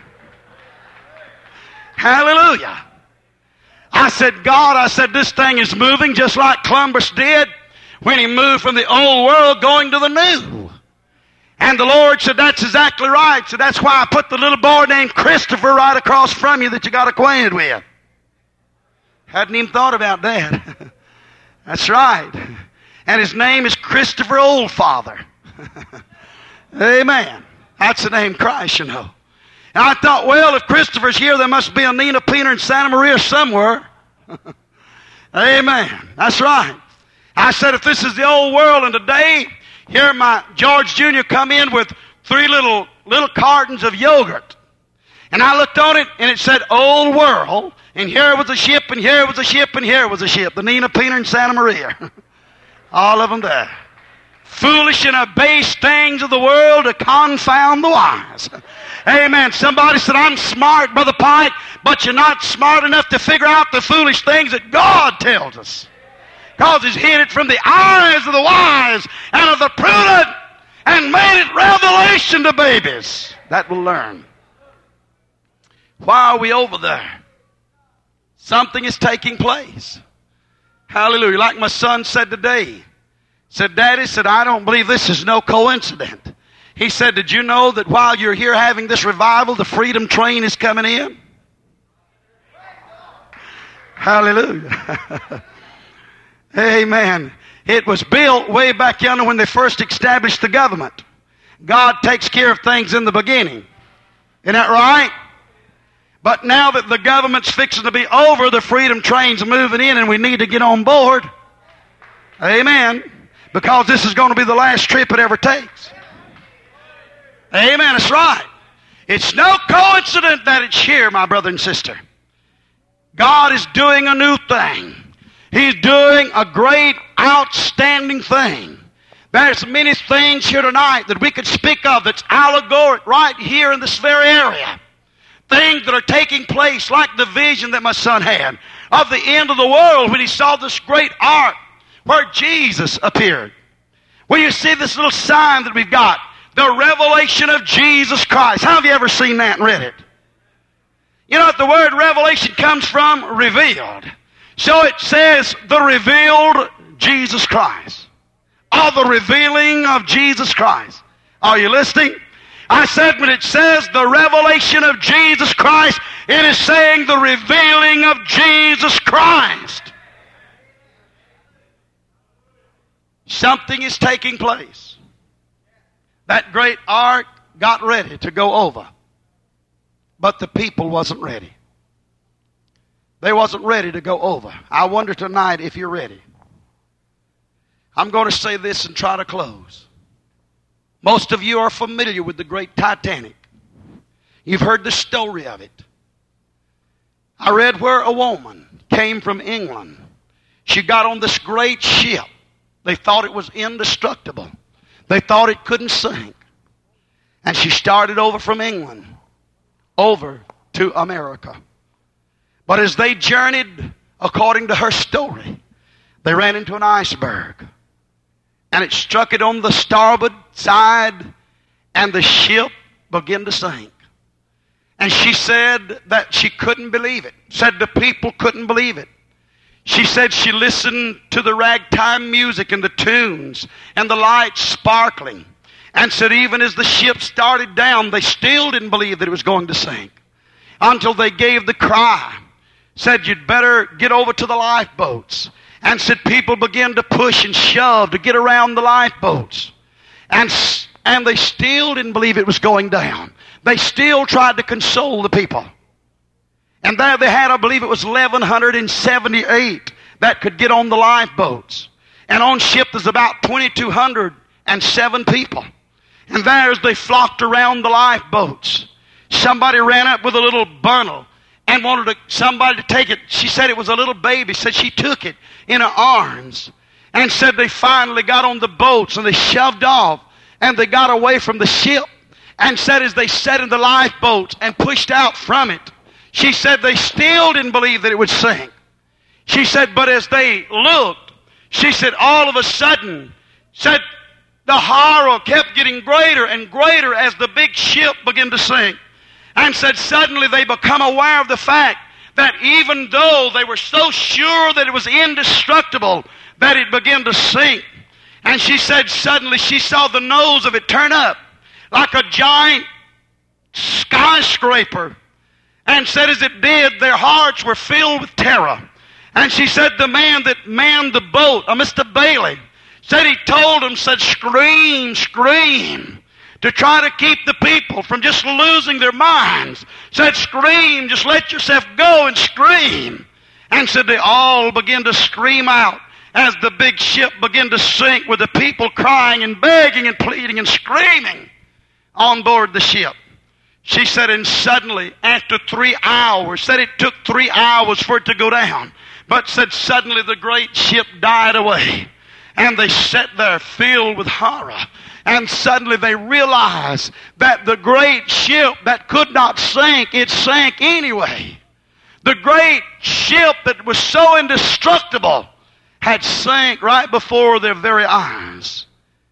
Hallelujah. I said, God, I said, this thing is moving just like Columbus did when he moved from the old world going to the new. And the Lord said, that's exactly right. So that's why I put the little boy named Christopher right across from you that you got acquainted with. Hadn't even thought about that. That's right. And his name is Christopher Oldfather. Amen. That's the name Christ, you know. And I thought, well, if Christopher's here, there must be a Nina Pena in Santa Maria somewhere. Amen. That's right. I said, if this is the old world, and today, here my George Junior come in with three little little cartons of yogurt. And I looked on it, and it said old world. And here was a ship, and here was a ship, and here was a ship. The Nina Pena in Santa Maria. All of them there. Foolish and base things of the world to confound the wise. Amen. Somebody said, I'm smart, Brother Pike, but you're not smart enough to figure out the foolish things that God tells us. Because He's hid it from the eyes of the wise and of the prudent and made it revelation to babies that will learn. Why are we over there? Something is taking place. Hallelujah. Like my son said today. Said, Daddy, said, I don't believe this is no coincidence. He said, did you know that while you're here having this revival, the freedom train is coming in? Hallelujah. Amen. It was built way back yonder when they first established the government. God takes care of things in the beginning. Isn't that right? But now that the government's fixing to be over, the freedom train's moving in and we need to get on board. Amen. Because this is going to be the last trip it ever takes. Amen. That's right. It's no coincidence that it's here, my brother and sister. God is doing a new thing. He's doing a great, outstanding thing. There's many things here tonight that we could speak of that's allegoric right here in this very area. Things that are taking place like the vision that my son had of the end of the world when he saw this great ark where Jesus appeared. Well, you see this little sign that we've got, the revelation of Jesus Christ. How have you ever seen that and read it? You know what the word revelation comes from? Revealed. So it says the revealed Jesus Christ. Or the revealing of Jesus Christ. Are you listening? I said when it says the revelation of Jesus Christ, it is saying the revealing of Jesus Christ. Something is taking place. That great ark got ready to go over. But the people wasn't ready. They wasn't ready to go over. I wonder tonight if you're ready. I'm going to say this and try to close. Most of you are familiar with the great Titanic. You've heard the story of it. I read where a woman came from England. She got on this great ship. They thought it was indestructible. They thought it couldn't sink. And she started over from England over to America. But as they journeyed, according to her story, they ran into an iceberg. And it struck it on the starboard side, and the ship began to sink. And she said that she couldn't believe it. Said the people couldn't believe it. She said she listened to the ragtime music and the tunes and the lights sparkling. And said even as the ship started down, they still didn't believe that it was going to sink. Until they gave the cry. Said you'd better get over to the lifeboats. And said people began to push and shove to get around the lifeboats. And, and they still didn't believe it was going down. They still tried to console the people. And there they had, I believe it was eleven seventy-eight that could get on the lifeboats. And on ship there's about twenty-two hundred seven people. And there as they flocked around the lifeboats, somebody ran up with a little bundle and wanted to, somebody to take it. She said it was a little baby. Said she took it in her arms. And said they finally got on the boats and they shoved off. And they got away from the ship. And said as they sat in the lifeboats and pushed out from it, she said they still didn't believe that it would sink. She said, but as they looked, she said all of a sudden, said the horror kept getting greater and greater as the big ship began to sink. And said suddenly they become aware of the fact that even though they were so sure that it was indestructible, that it began to sink. And she said suddenly she saw the nose of it turn up. like a giant skyscraper. And said as it did, their hearts were filled with terror. And she said the man that manned the boat, uh, Mister Bailey, said he told them, said, scream, scream, to try to keep the people from just losing their minds. Said, scream, just let yourself go and scream. And said they all began to scream out as the big ship began to sink, with the people crying and begging and pleading and screaming on board the ship. She said, and suddenly, after three hours, said it took three hours for it to go down, but said suddenly the great ship died away. And they sat there filled with horror. And suddenly they realized that the great ship that could not sink, it sank anyway. The great ship that was so indestructible had sank right before their very eyes.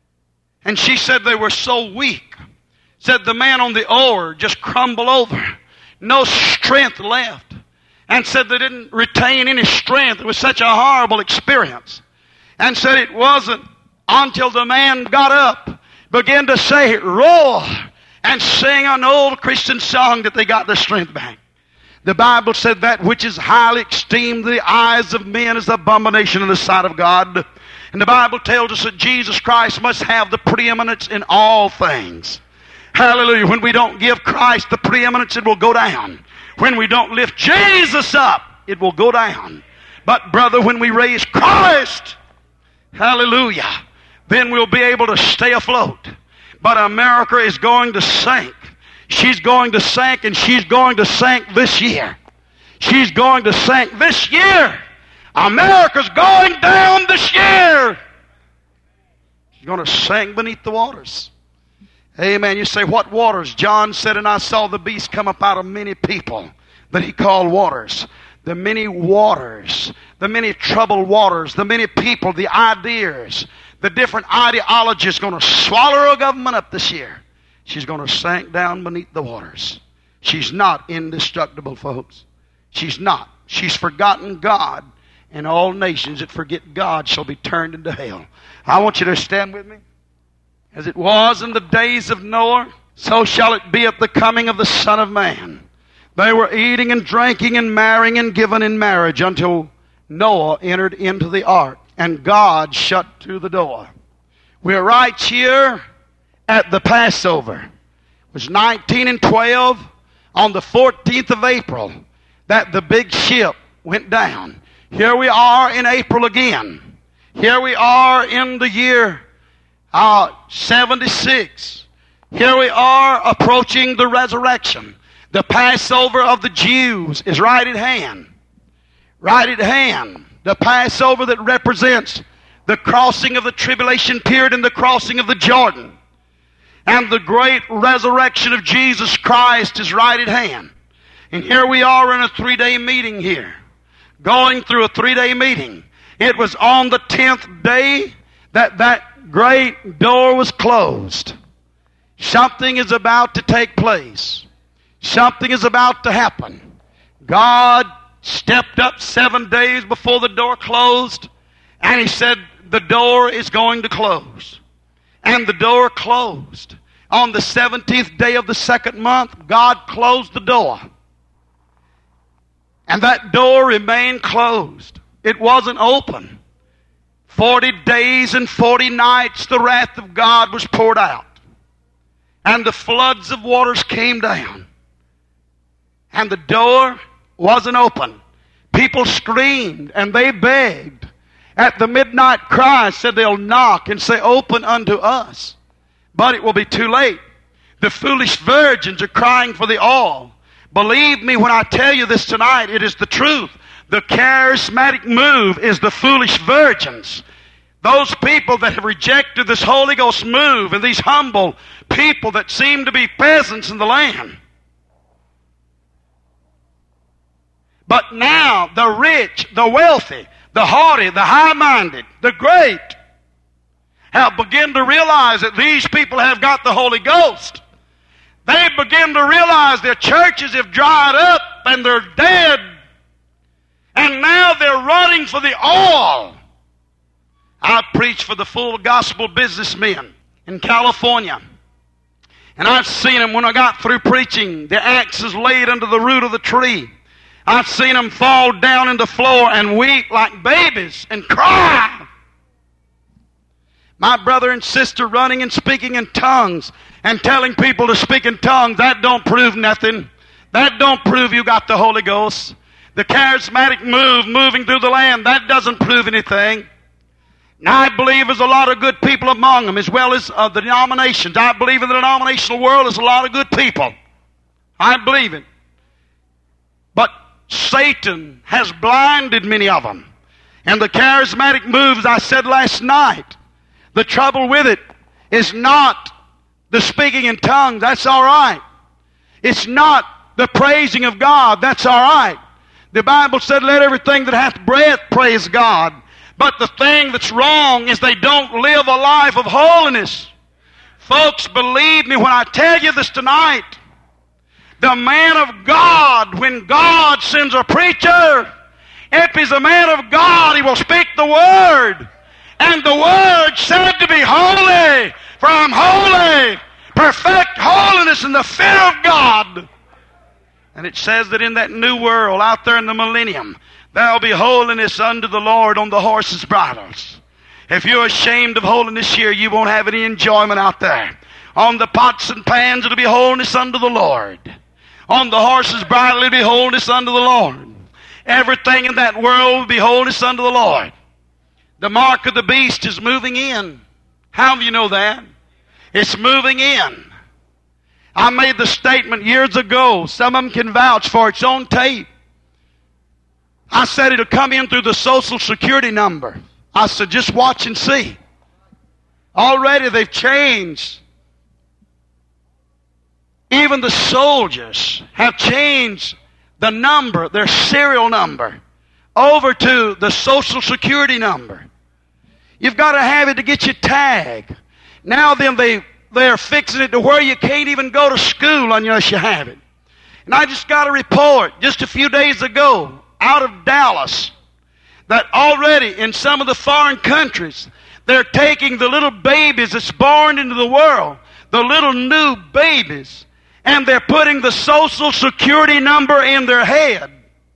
And she said they were so weak. Said the man on the oar just crumbled over. No strength left. And said they didn't retain any strength. It was such a horrible experience. And said it wasn't until the man got up, began to say, roar, and sing an old Christian song that they got their strength back. The Bible said that which is highly esteemed in the eyes of men is abomination in the sight of God. And the Bible tells us that Jesus Christ must have the preeminence in all things. Hallelujah. When we don't give Christ the preeminence, it will go down. When we don't lift Jesus up, it will go down. But brother, when we raise Christ, hallelujah, then we'll be able to stay afloat. But America is going to sink. She's going to sink, and she's going to sink this year. She's going to sink this year. America's going down this year. She's going to sink beneath the waters. Amen. You say, what waters? John said, and I saw the beast come up out of many people that he called waters. The many waters, the many troubled waters, the many people, the ideas, the different ideologies going to swallow our government up this year. She's going to sink down beneath the waters. She's not indestructible, folks. She's not. She's forgotten God, and all nations that forget God shall be turned into hell. I want you to stand with me. As it was in the days of Noah, so shall it be at the coming of the Son of Man. They were eating and drinking and marrying and given in marriage until Noah entered into the ark, and God shut to the door. We're right here at the Passover. It was nineteen and twelve on the fourteenth of April that the big ship went down. Here we are in April again. Here we are in the year uh, seventy-six. Here we are approaching the resurrection. The Passover of the Jews is right at hand. Right at hand. The Passover that represents the crossing of the tribulation period and the crossing of the Jordan. And the great resurrection of Jesus Christ is right at hand. And here we are in a three-day meeting here. Going through a three-day meeting. It was on the tenth day that that great door was closed. Something is about to take place. Something is about to happen. God stepped up seven days before the door closed, and He said, the door is going to close. And the door closed. On the seventeenth day of the second month, God closed the door. And that door remained closed. It wasn't open. Forty days and forty nights the wrath of God was poured out. And the floods of waters came down. And the door wasn't open. People screamed and they begged. At the midnight cry said they'll knock and say, open unto us. But it will be too late. The foolish virgins are crying for the oil. Believe me when I tell you this tonight, it is the truth. The charismatic move is the foolish virgins. Those people that have rejected this Holy Ghost move, and these humble people that seem to be peasants in the land. But now the rich, the wealthy, the haughty, the high-minded, the great have begun to realize that these people have got the Holy Ghost. They begin to realize their churches have dried up and they're dead. And now they're running for the oil. I preach for the full gospel businessmen in California. And I've seen them when I got through preaching, the axe is laid under the root of the tree. I've seen them fall down in the floor and weep like babies and cry. My brother and sister running and speaking in tongues and telling people to speak in tongues, that don't prove nothing. That don't prove you got the Holy Ghost. The charismatic move, moving through the land, that doesn't prove anything. Now, I believe there's a lot of good people among them, as well as uh, the denominations. I believe in the denominational world there's a lot of good people. I believe it. But Satan has blinded many of them. And the charismatic moves, I said last night, the trouble with it is not the speaking in tongues. That's all right. It's not the praising of God. That's all right. The Bible said, let everything that hath breath praise God. But the thing that's wrong is they don't live a life of holiness. Folks, believe me when I tell you this tonight. The man of God, when God sends a preacher, if he's a man of God, he will speak the word. And the word said to be holy, for I'm holy. Perfect holiness in the fear of God. And it says that in that new world, out there in the millennium, there'll be holiness unto the Lord on the horses' bridles. If you're ashamed of holiness here, you won't have any enjoyment out there. On the pots and pans, it'll be holiness unto the Lord. On the horses' bridle, it'll be holiness unto the Lord. Everything in that world will be holiness unto the Lord. The mark of the beast is moving in. How do you know that? It's moving in. I made the statement years ago. Some of them can vouch for it. It's on tape. I said it'll come in through the Social Security number. I said, just watch and see. Already they've changed. Even the soldiers have changed the number, their serial number, over to the Social Security number. You've got to have it to get your tag. Now then they, they're fixing it to where you can't even go to school unless you have it. And I just got a report just a few days ago out of Dallas that already in some of the foreign countries they're taking the little babies that's born into the world, the little new babies, and they're putting the Social Security number in their head.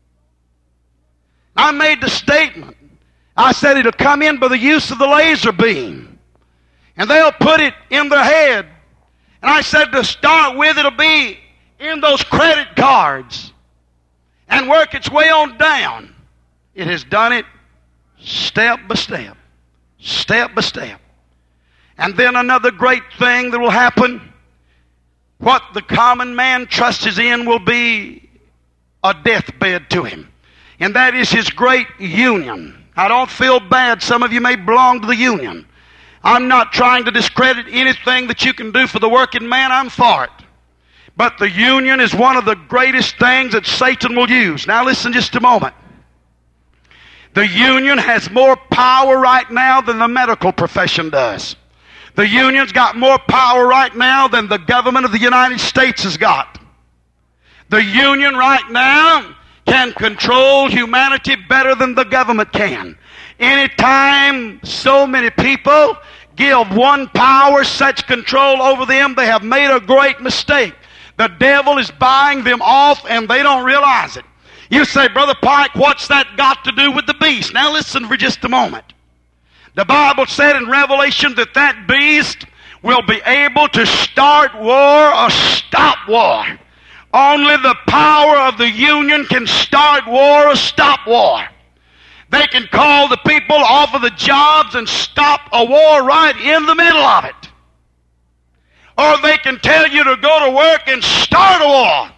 I made the statement. I said it'll come in by the use of the laser beam. And they'll put it in their head. And I said to start with, it'll be in those credit cards and work its way on down. It has done it step by step, step by step. And then another great thing that will happen, what the common man trusts in will be a deathbed to him. And that is his great union. I don't feel bad. Some of you may belong to the union. I'm not trying to discredit anything that you can do for the working man. I'm for it. But the union is one of the greatest things that Satan will use. Now listen just a moment. The union has more power right now than the medical profession does. The union's got more power right now than the government of the United States has got. The union right now can control humanity better than the government can. Anytime so many people give one power such control over them, they have made a great mistake. The devil is buying them off and they don't realize it. You say, Brother Pike, what's that got to do with the beast? Now listen for just a moment. The Bible said in Revelation that that beast will be able to start war or stop war. Only the power of the union can start war or stop war. They can call the people off of the jobs and stop a war right in the middle of it. Or they can tell you to go to work and start a war.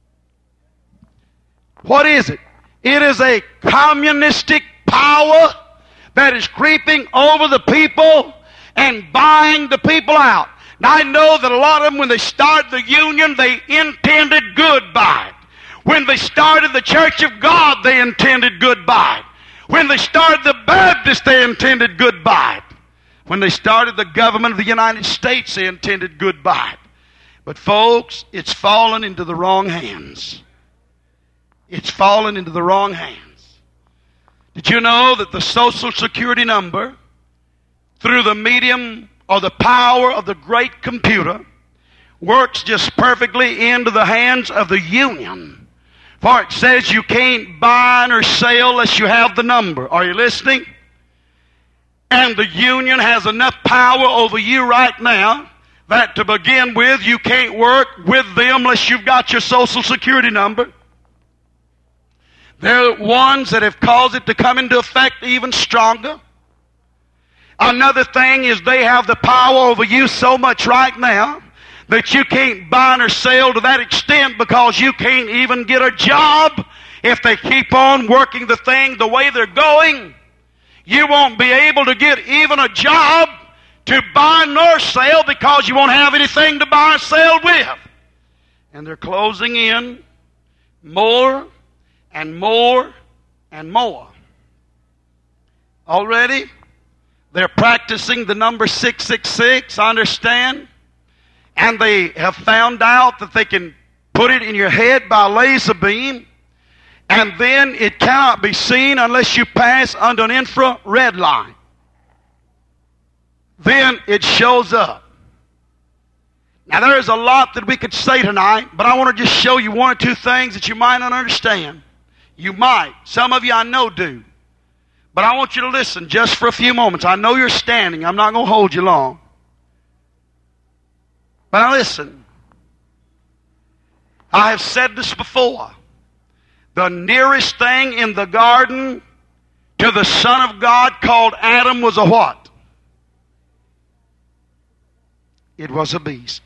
What is it? It is a communistic power that is creeping over the people and buying the people out. Now, I know that a lot of them, when they started the union, they intended good by it. When they started the Church of God, they intended good by it. When they started the Baptist, they intended good by it. When they started the government of the United States, they intended good by it. But folks, it's fallen into the wrong hands. It's fallen into the wrong hands. Did you know that the Social Security number, through the medium or the power of the great computer, works just perfectly into the hands of the union. For it says you can't buy nor sell unless you have the number. Are you listening? And the union has enough power over you right now that to begin with, you can't work with them unless you've got your Social Security number. They're ones that have caused it to come into effect even stronger. Another thing is they have the power over you so much right now that you can't buy nor sell to that extent because you can't even get a job. If they keep on working the thing the way they're going, you won't be able to get even a job to buy nor sell because you won't have anything to buy or sell with. And they're closing in more and more and more. Already, they're practicing the number six six six, I understand. And they have found out that they can put it in your head by laser beam, and then it cannot be seen unless you pass under an infrared line. Then it shows up. Now there's a lot that we could say tonight, but I want to just show you one or two things that you might not understand. You might. Some of you I know do. But I want you to listen just for a few moments. I know you're standing. I'm not going to hold you long. But now listen. I have said this before. The nearest thing in the garden to the Son of God called Adam was a what? It was a beast.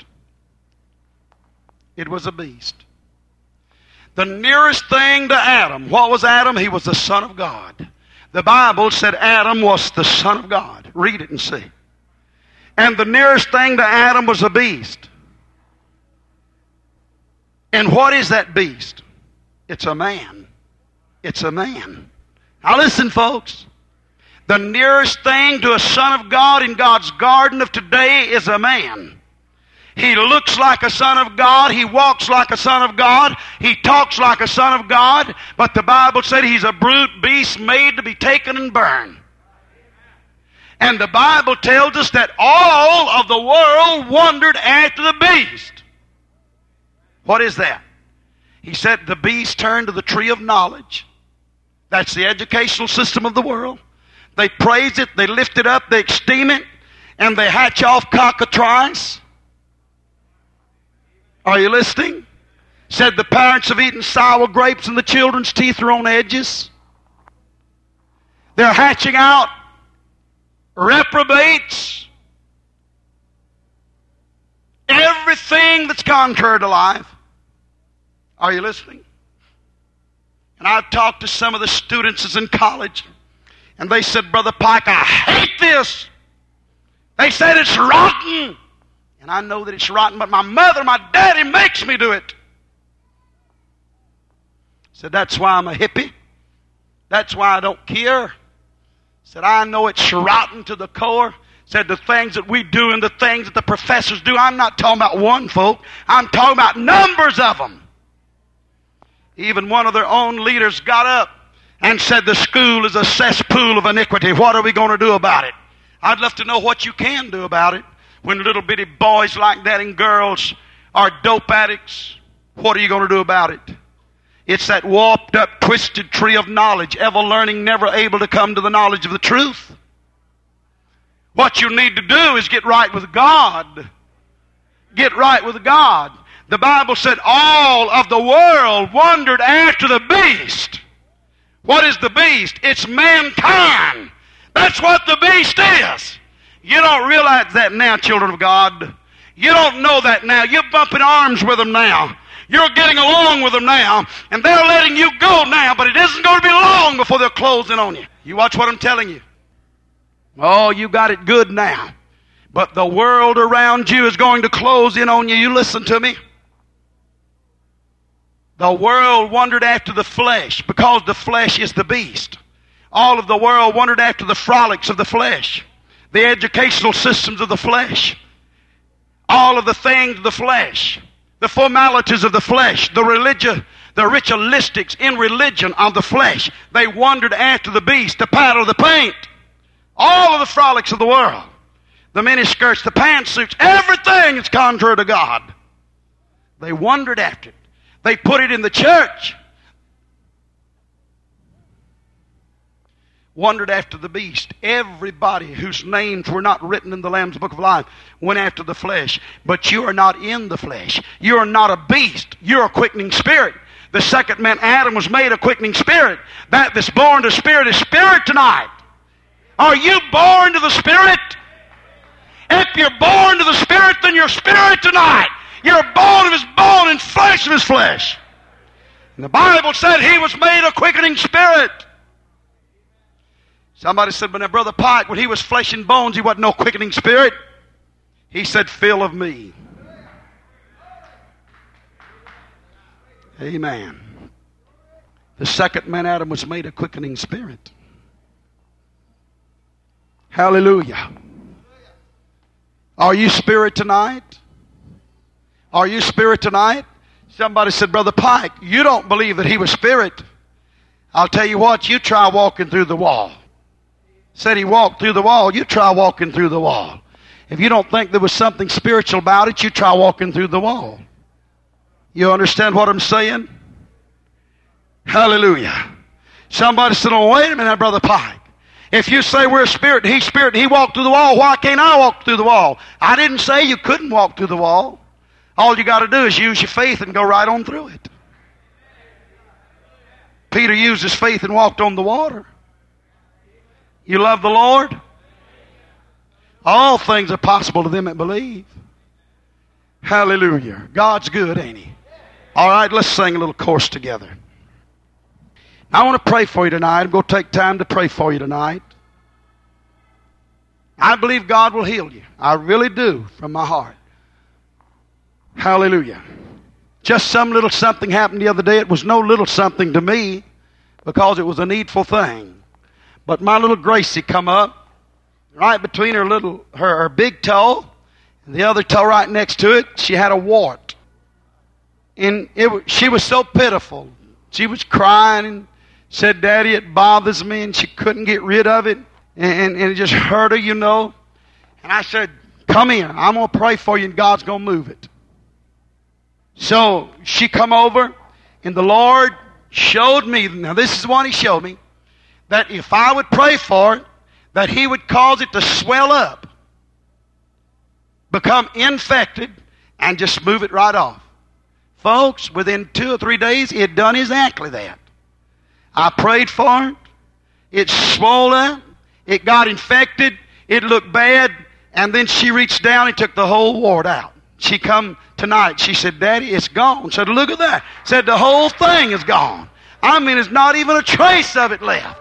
It was a beast. The nearest thing to Adam, what was Adam? He was the Son of God. The Bible said Adam was the Son of God. Read it and see. And the nearest thing to Adam was a beast. And what is that beast? It's a man. It's a man. Now listen, folks. The nearest thing to a Son of God in God's garden of today is a man. He looks like a son of God. He walks like a son of God. He talks like a son of God. But the Bible said he's a brute beast made to be taken and burned. And the Bible tells us that all of the world wondered after the beast. What is that? He said the beast turned to the tree of knowledge. That's the educational system of the world. They praise it, they lift it up, they esteem it, and they hatch off cockatrice. Are you listening? Said the parents have eaten sour grapes and the children's teeth are on edges. They're hatching out reprobates. Everything that's contrary to life. Are you listening? And I've talked to some of the students that's in college, and they said, Brother Pike, I hate this. They said it's rotten. And I know that it's rotten, but my mother, my daddy makes me do it. Said, that's why I'm a hippie. That's why I don't care. Said, I know it's rotten to the core. Said, the things that we do and the things that the professors do, I'm not talking about one folk. I'm talking about numbers of them. Even one of their own leaders got up and said, the school is a cesspool of iniquity. What are we going to do about it? I'd love to know what you can do about it. When little bitty boys like that and girls are dope addicts, what are you going to do about it? It's that warped up, twisted tree of knowledge, ever learning, never able to come to the knowledge of the truth. What you need to do is get right with God. Get right with God. The Bible said all of the world wondered after the beast. What is the beast? It's mankind. That's what the beast is. You don't realize that now, children of God. You don't know that now. You're bumping arms with them now. You're getting along with them now. And they're letting you go now, but it isn't going to be long before they're closing on you. You watch what I'm telling you. Oh, you got it good now. But the world around you is going to close in on you. You listen to me. The world wondered after the flesh because the flesh is the beast. All of the world wondered after the frolics of the flesh. The educational systems of the flesh, all of the things of the flesh, the formalities of the flesh, the religion, the ritualistics in religion of the flesh. They wondered after the beast, the powder, the paint, all of the frolics of the world, the miniskirts, the pantsuits, everything is contrary to God. They wondered after it. They put it in the church. Wondered after the beast. Everybody whose names were not written in the Lamb's Book of Life went after the flesh. But you are not in the flesh. You are not a beast. You're a quickening spirit. The second man, Adam, was made a quickening spirit. That that's born to spirit is spirit tonight. Are you born to the Spirit? If you're born to the Spirit, then you're spirit tonight. You're bone of his bone and flesh of his flesh. And the Bible said he was made a quickening spirit. Somebody said, but now Brother Pike, when he was flesh and bones, he wasn't no quickening spirit. He said, fill of me. Amen. The second man, Adam, was made a quickening spirit. Hallelujah. Are you spirit tonight? Are you spirit tonight? Somebody said, Brother Pike, you don't believe that he was spirit. I'll tell you what, you try walking through the wall. Said he walked through the wall, you try walking through the wall. If you don't think there was something spiritual about it, you try walking through the wall. You understand what I'm saying? Hallelujah. Somebody said, oh, wait a minute, Brother Pike. If you say we're spirit and he's spirit and he walked through the wall, why can't I walk through the wall? I didn't say you couldn't walk through the wall. All you got to do is use your faith and go right on through it. Peter used his faith and walked on the water. You love the Lord? All things are possible to them that believe. Hallelujah. God's good, ain't he? All right, let's sing a little chorus together. I want to pray for you tonight. I'm going to take time to pray for you tonight. I believe God will heal you. I really do, from my heart. Hallelujah. Just some little something happened the other day. It was no little something to me because it was a needful thing. But my little Gracie come up right between her little her, her big toe and the other toe right next to it. She had a wart. And it, she was so pitiful. She was crying and said, Daddy, it bothers me, and she couldn't get rid of it. And, and it just hurt her, you know. And I said, come here. I'm going to pray for you, and God's going to move it. So she come over, and the Lord showed me, now this is what he showed me, that if I would pray for it, that he would cause it to swell up, become infected, and just move it right off. Folks, within two or three days, it had done exactly that. I prayed for it. It swelled up. It got infected. It looked bad. And then she reached down and took the whole wart out. She come tonight. She said, Daddy, it's gone. Said, look at that. Said, the whole thing is gone. I mean, there's not even a trace of it left.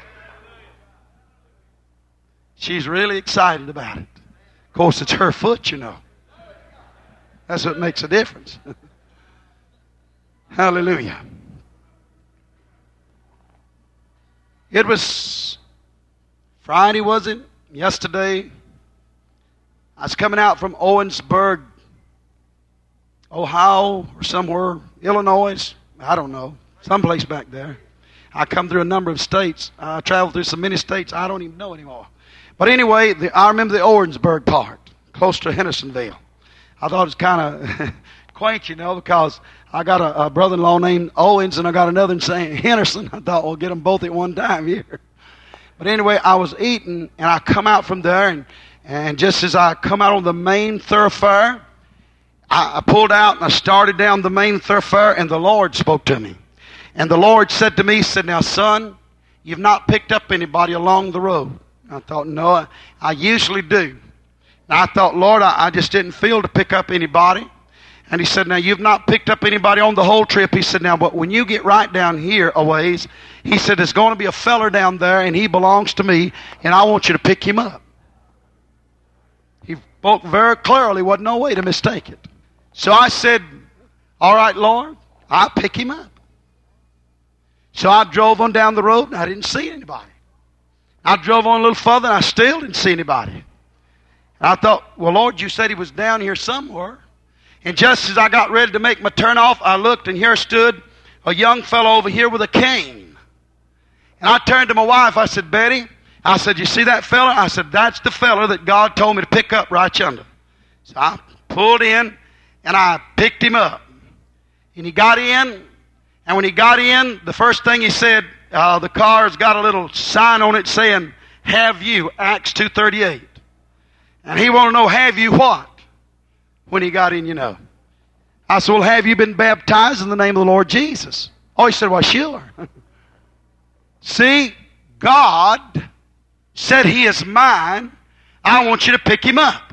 She's really excited about it. Of course, it's her foot, you know. That's what makes a difference. Hallelujah. It was Friday, was it? Yesterday. I was coming out from Owensburg, Ohio, or somewhere, Illinois. I don't know. Someplace back there. I come through a number of states. I traveled through so many states I don't even know anymore. But anyway, the, I remember the Owensburg part, close to Hendersonville. I thought it was kind of quaint, you know, because I got a, a brother-in-law named Owens, and I got another saying Henderson. I thought, we'll get them both at one time here. But anyway, I was eating, and I come out from there, and, and just as I come out on the main thoroughfare, I, I pulled out, and I started down the main thoroughfare, and the Lord spoke to me. And the Lord said to me, he said, now, son, you've not picked up anybody along the road. I thought, no, I, I usually do. And I thought, Lord, I, I just didn't feel to pick up anybody. And he said, now, you've not picked up anybody on the whole trip. He said, now, but when you get right down here a ways, he said, there's going to be a feller down there, and he belongs to me, and I want you to pick him up. He spoke very clearly, wasn't no way to mistake it. So I said, all right, Lord, I'll pick him up. So I drove on down the road, and I didn't see anybody. I drove on a little further, and I still didn't see anybody. And I thought, well, Lord, you said he was down here somewhere. And just as I got ready to make my turn off, I looked, and here stood a young fellow over here with a cane. And I turned to my wife. I said, Betty, I said, you see that fella? I said, that's the fella that God told me to pick up right yonder. So I pulled in, and I picked him up. And he got in, and when he got in, the first thing he said, uh, the car's got a little sign on it saying, "Have you," Acts two thirty-eight. And he wanted to know, have you what? When he got in, you know. I said, well, have you been baptized in the name of the Lord Jesus? Oh, he said, well, sure. See, God said he is mine. I want you to pick him up.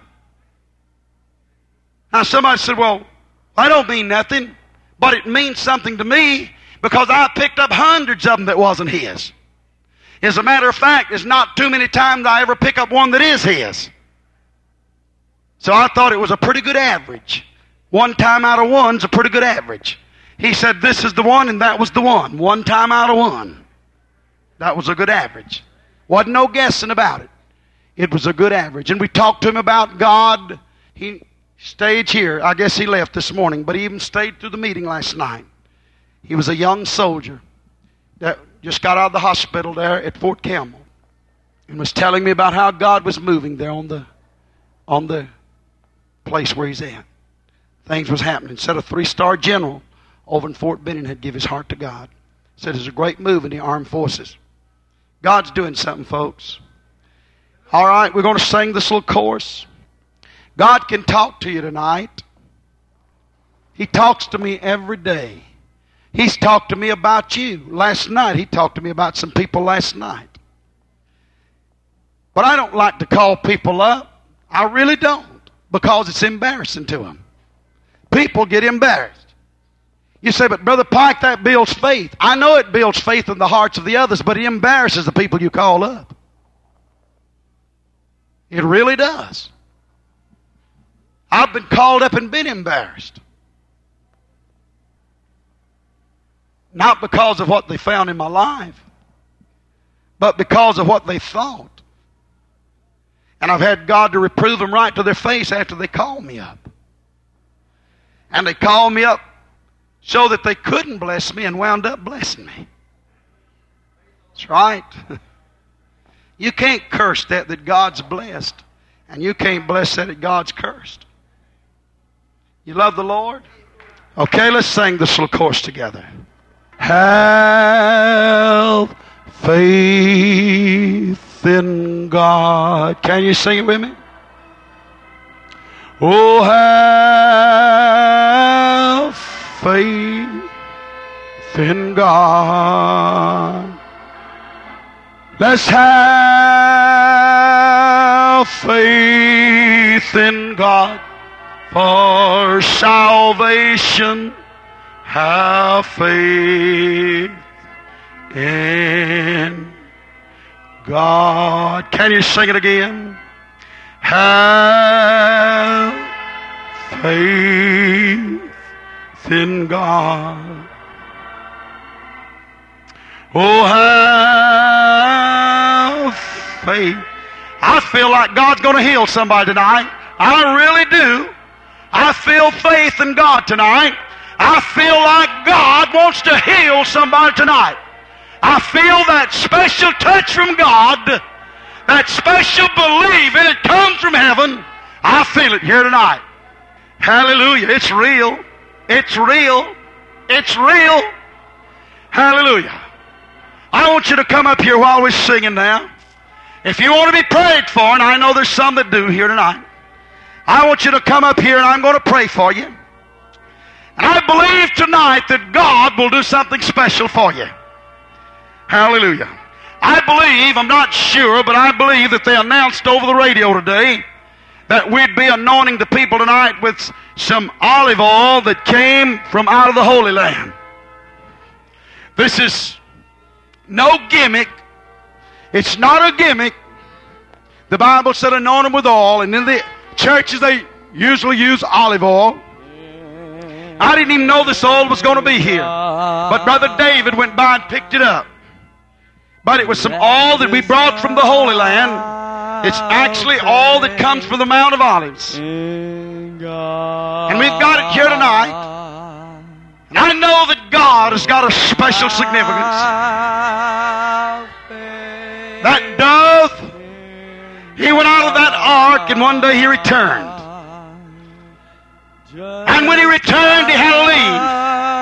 Now, somebody said, well, I don't mean nothing, but it means something to me because I picked up hundreds of them that wasn't his. As a matter of fact, there's not too many times I ever pick up one that is his. So I thought it was a pretty good average. One time out of one's a pretty good average. He said this is the one and that was the one. One time out of one. That was a good average. Wasn't no guessing about it. It was a good average. And we talked to him about God. He stayed here. I guess he left this morning, but he even stayed through the meeting last night. He was a young soldier that just got out of the hospital there at Fort Campbell and was telling me about how God was moving there on the on the place where he's at. Things was happening. Said a three-star general over in Fort Benning had give his heart to God. Said there's a great move in the armed forces. God's doing something, folks. All right, we're going to sing this little chorus. God can talk to you tonight. He talks to me every day. He's talked to me about you. Last night, he talked to me about some people last night. But I don't like to call people up. I really don't. Because it's embarrassing to them. People get embarrassed. You say, but Brother Pike, that builds faith. I know it builds faith in the hearts of the others, but it embarrasses the people you call up. It really does. I've been called up and been embarrassed. Not because of what they found in my life, but because of what they thought. And I've had God to reprove them right to their face after they called me up. And they called me up so that they couldn't bless me and wound up blessing me. That's right. You can't curse that that God's blessed. And you can't bless that that God's cursed. You love the Lord? Okay, let's sing this little chorus together. Have faith in God. Can you sing it with me? Oh, have faith in God. Let's have faith in God for salvation. Have faith in God. Can you sing it again? Have faith in God. Oh, have faith. I feel like God's going to heal somebody tonight. I really do. I feel faith in God tonight. I feel like God wants to heal somebody tonight. I feel that special touch from God, that special belief, and it comes from heaven. I feel it here tonight. Hallelujah. It's real. It's real. It's real. Hallelujah. I want you to come up here while we're singing now. If you want to be prayed for, and I know there's some that do here tonight, I want you to come up here and I'm going to pray for you. And I believe tonight that God will do something special for you. Hallelujah. I believe, I'm not sure, but I believe that they announced over the radio today that we'd be anointing the people tonight with some olive oil that came from out of the Holy Land. This is no gimmick. It's not a gimmick. The Bible said anoint them with oil, and in the churches they usually use olive oil. I didn't even know this oil was going to be here. But Brother David went by and picked it up. But it was some oil that we brought from the Holy Land. It's actually oil that comes from the Mount of Olives. And we've got it here tonight. And I know that God has got a special significance. That dove, he went out of that ark and one day he returned. And when he returned, he had to leave.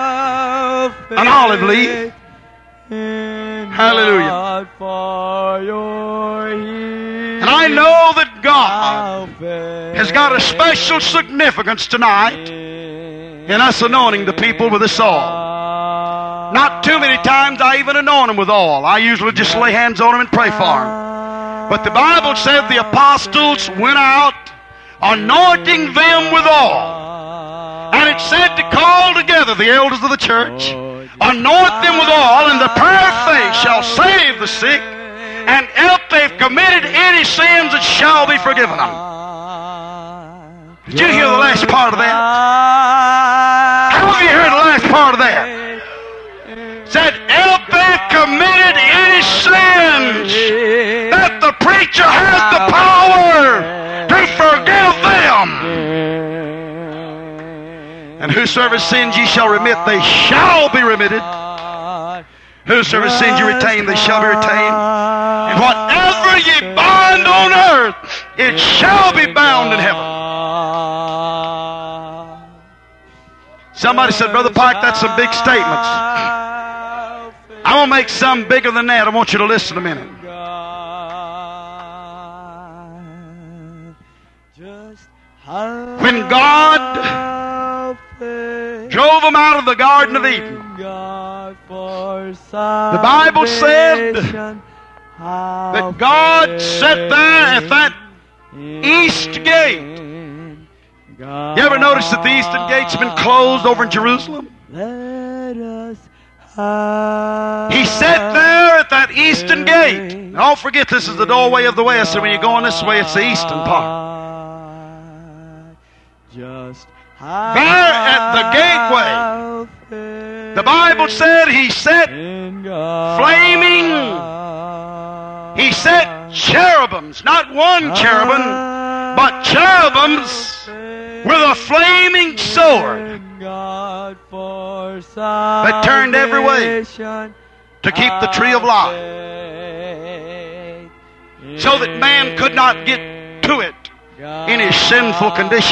an olive leaf. Hallelujah. And I know that God has got a special significance tonight in us anointing the people with this oil. Not too many times I even anoint them with oil. I usually just lay hands on them and pray for them. But the Bible said the apostles went out anointing them with oil. And it said to call together the elders of the church, anoint them with oil, and the prayer of faith shall save the sick, and if they've committed any sins, it shall be forgiven them. Did you hear the last part of that? How have you heard the last part of that? It said, if they've committed any sins, that the preacher has the power to forgive them. And whosoever sins ye shall remit, they shall be remitted. Whosoever sins you retain, they shall be retained. And whatever ye bind on earth, it shall be bound in heaven. Somebody said, Brother Pike, that's some big statements. I'm going to make some bigger than that. I want you to listen a minute. When God drove them out of the Garden of Eden, the Bible said that God sat there at that east gate. You ever notice that the eastern gate's been closed over in Jerusalem? He sat there at that eastern gate. And don't forget, this is the doorway of the west, and when you're going this way, it's the eastern part. There at the gateway, the Bible said he set flaming, he set cherubims, not one cherubim, but cherubims with a flaming sword that turned every way to keep the tree of life, so that man could not get to it in his sinful condition.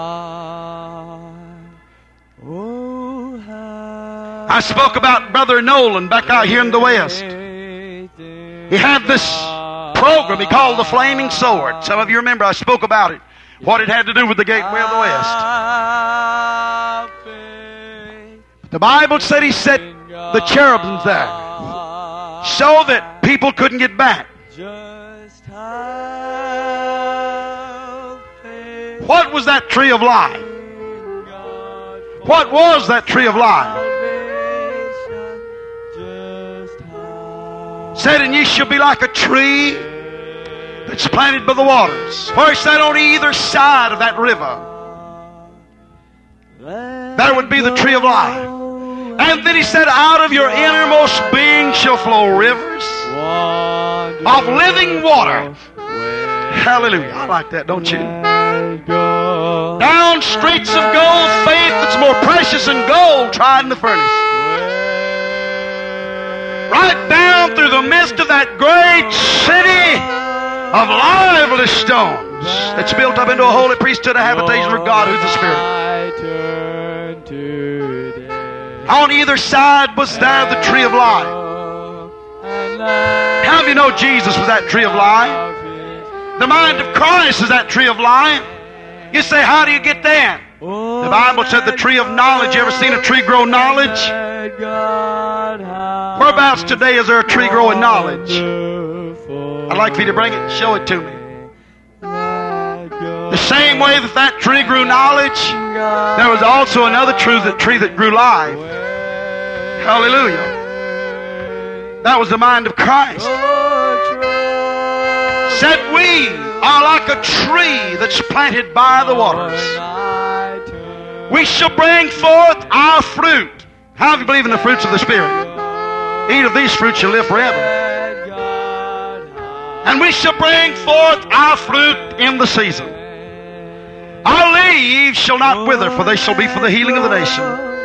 I spoke about Brother Nolan back out here in the West. He had this program he called the Flaming Sword. Some of you remember I spoke about it, what it had to do with the gateway of the West. The Bible said he set the cherubims there so that people couldn't get back. What was that tree of life? What was that tree of life? Said, and ye shall be like a tree that's planted by the waters, where it's that on either side of that river. There would be the tree of life. And then he said, out of your innermost being shall flow rivers of living water. Hallelujah. I like that, don't you? Down streets of gold, faith that's more precious than gold tried in the furnace. Right down through the midst of that great city of lively stones that's built up into a holy priesthood, a habitation of God who's the Spirit. On either side was there the tree of life. How do you know Jesus was that tree of life? The mind of Christ is that tree of life. You say, how do you get that? The Bible said the tree of knowledge. You ever seen a tree grow knowledge? Whereabouts today is there a tree growing knowledge? I'd like for you to bring it and show it to me. The same way that that tree grew knowledge, there was also another tree that, tree that grew life. Hallelujah. That was the mind of Christ. Said we are like a tree that's planted by the waters. We shall bring forth our fruit. How do you believe in the fruits of the Spirit? Eat of these fruits, you'll live forever. And we shall bring forth our fruit in the season. Our leaves shall not wither, for they shall be for the healing of the nation.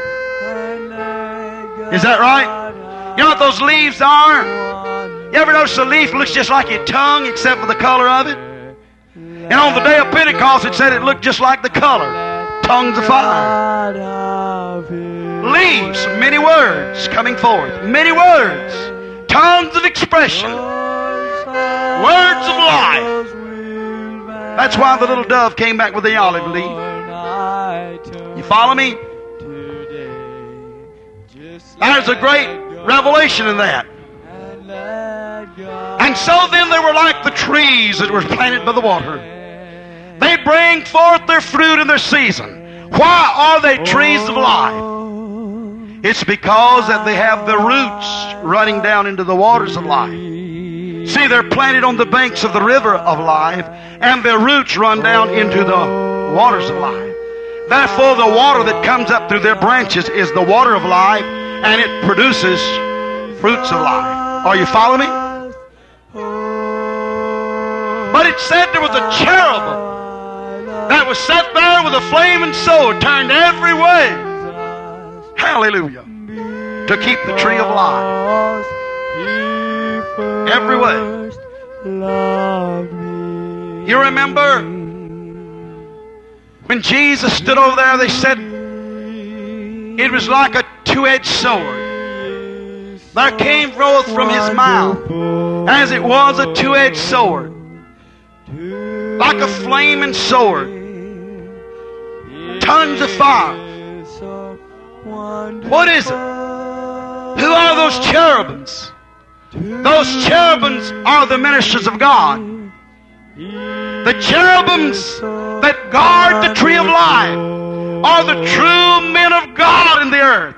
Is that right? You know what those leaves are? You ever notice a leaf looks just like your tongue except for the color of it? And on the day of Pentecost it said it looked just like the color. Tongues of fire. leaves, many words coming forth. Many words. Tongues of expression. Words of life. That's why the little dove came back with the olive leaf. You follow me? There's a great revelation in that. And so then they were like the trees that were planted by the water. They bring forth their fruit in their season. Why are they trees of life? It's because that they have the roots running down into the waters of life. See, they're planted on the banks of the river of life, and their roots run down into the waters of life. Therefore, the water that comes up through their branches is the water of life, and it produces fruits of life. Are you following me? But it said there was a cherubim that was set there with a flaming sword turned every way. Hallelujah. To keep the tree of life. Every way. You remember when Jesus stood over there, they said it was like a two-edged sword. There came forth from his mouth as it was a two-edged sword. Like a flaming sword. Tons of fire. What is it? Who are those cherubims? Those cherubims are the ministers of God. The cherubims that guard the tree of life are the true men of God in the earth.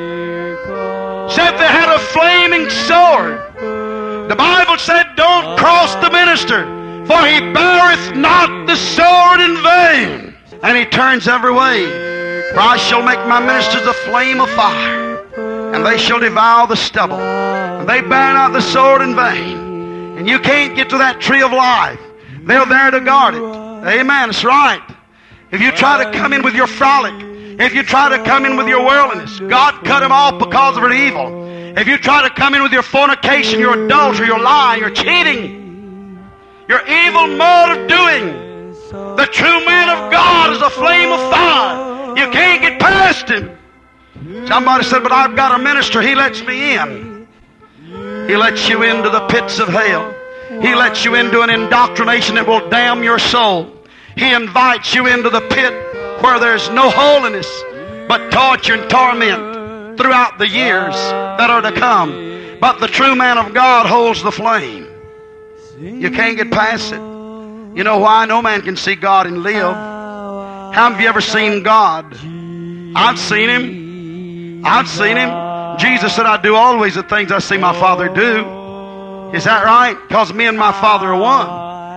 Said they had a flaming sword. The Bible said, don't cross the minister, for he beareth not the sword in vain. And he turns every way. For I shall make my ministers a flame of fire, and they shall devour the stubble. And they bear not the sword in vain. And you can't get to that tree of life. They're there to guard it. Amen. It's right. If you try to come in with your frolic, if you try to come in with your worldliness, God cut them off because of an evil. If you try to come in with your fornication, your adultery, your lying, your cheating, your evil mode of doing, the true man of God is a flame of fire. You can't get past him. Somebody said, but I've got a minister. He lets me in. He lets you into the pits of hell. He lets you into an indoctrination that will damn your soul. He invites you into the pit where there's no holiness but torture and torment throughout the years that are to come. But the true man of God holds the flame. You can't get past it. You know why? No man can see God and live. How have you ever seen God? I've seen Him. I've seen Him. Jesus said, I do always the things I see my Father do. Is that right? Because me and my Father are one.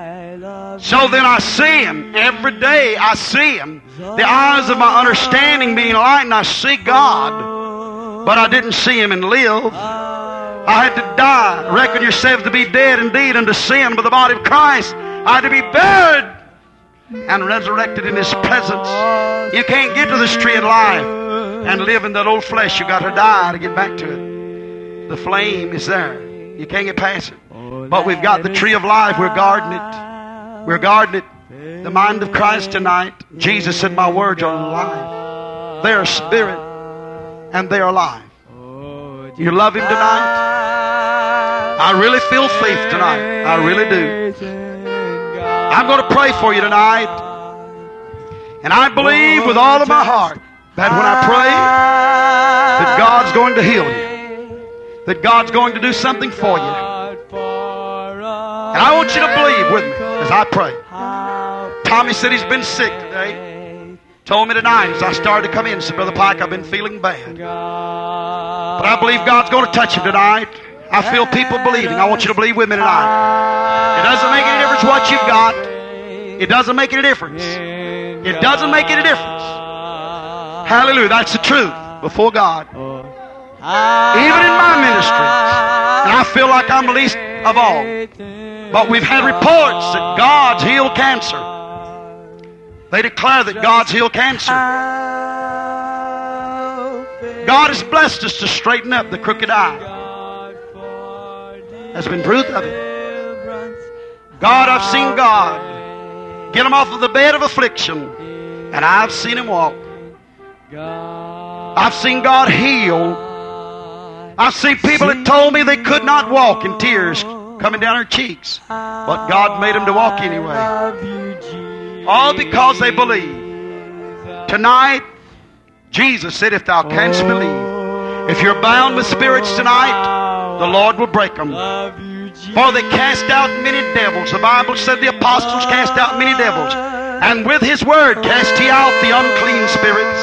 So then I see Him. Every day I see Him. The eyes of my understanding being enlightened, I see God. But I didn't see Him and live. I had to die. Reckon yourselves to be dead indeed unto sin by the body of Christ. I had to be buried and resurrected in His presence. You can't get to this tree of life and live in that old flesh. You got to die to get back to it. The flame is there. You can't get past it. But we've got the tree of life. We're guarding it. We're guarding it. The mind of Christ tonight. Jesus said, my words are life. They are spirit and they are life. You love Him tonight? I really feel faith tonight. I really do. I'm going to pray for you tonight. And I believe with all of my heart that when I pray, that God's going to heal you. That God's going to do something for you. And I want you to believe with me as I pray. Tommy said he's been sick today. Told me tonight as I started to come in, said, Brother Pike, I've been feeling bad. But I believe God's going to touch him tonight. I feel people believing. I want you to believe with me tonight. It doesn't make any difference what you've got. It doesn't make any difference. It doesn't make any difference. Hallelujah. That's the truth before God. Even in my ministry. And I feel like I'm the least of all. But we've had reports that God's healed cancer. They declare that God's healed cancer. God has blessed us to straighten up the crooked eye. There's been proof of it. God, I've seen God get him off of the bed of affliction, and I've seen him walk. I've seen God heal. I've seen people that told me they could not walk in tears coming down their cheeks. But God made them to walk anyway. All because they believe. Tonight, Jesus said, if thou canst believe. If you're bound with spirits tonight, the Lord will break them. For they cast out many devils. The Bible said the apostles cast out many devils. And with His word cast He out the unclean spirits.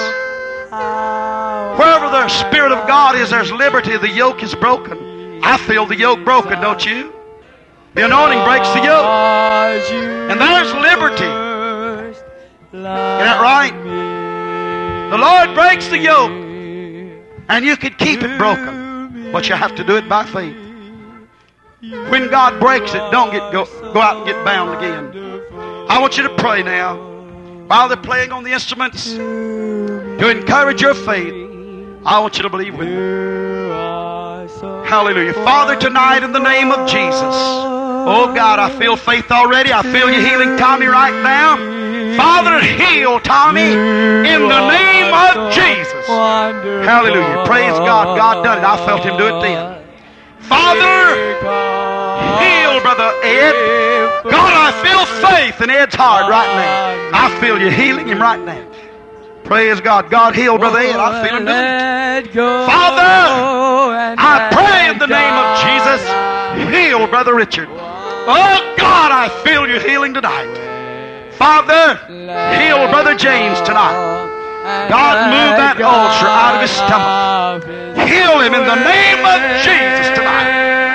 Wherever the Spirit of God is, there's liberty. The yoke is broken. I feel the yoke broken, don't you? The anointing breaks the yoke. And there's liberty. Isn't that right? The Lord breaks the yoke. And you can keep it broken. But you have to do it by faith. When God breaks it, don't get go, go out and get bound again. I want you to pray now. While they're playing on the instruments, to encourage your faith, I want you to believe with me. Hallelujah. Father, tonight in the name of Jesus. Oh God, I feel faith already. I feel you healing Tommy right now. Father, heal Tommy in the name of Jesus. Hallelujah. Praise God. God done it. I felt Him do it then. Father, heal Brother Ed. God, I feel faith in Ed's heart right now. I feel you healing him right now. Praise God. God heal Brother Ed. I feel him doing it. Father, I pray in the name of Jesus, heal Brother Richard. Oh God, I feel you healing tonight. Father, heal Brother James tonight. God, move that ulcer out of his stomach. Heal him in the name of Jesus tonight.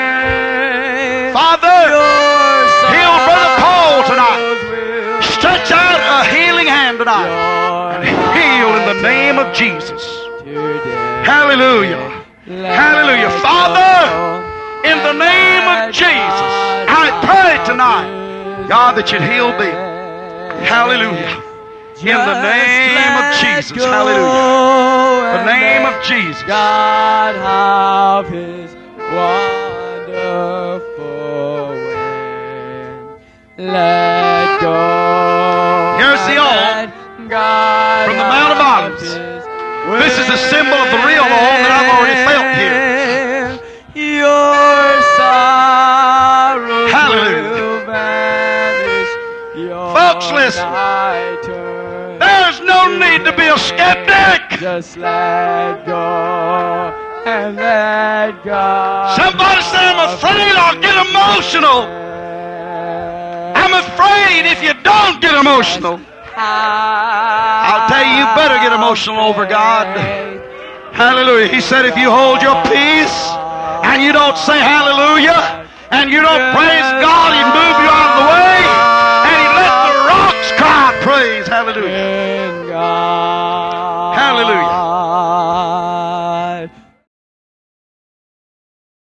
Father, heal Brother Paul tonight. Stretch out a healing hand tonight. And heal in the name of Jesus. Hallelujah. Hallelujah. Father, in the name of Jesus, I pray tonight, God, that you'd heal me. Hallelujah. In the name of Jesus. Hallelujah. The name of Jesus. God have His wonderful way. Let go. Here's the all from the Mount of Olives. This is a symbol of the real all that I've already felt here. Your sorrow Hallelujah. will vanish. Your Folks, listen. night turn. There's no need to be a skeptic. Just let go and let God. Somebody say, I'm afraid I'll get emotional. I'm afraid if you don't get emotional, I'll tell you, you better get emotional over God. Hallelujah. He said if you hold your peace and you don't say hallelujah and you don't praise God, He'd move you out of the way and He'd let the rocks cry praise. Hallelujah.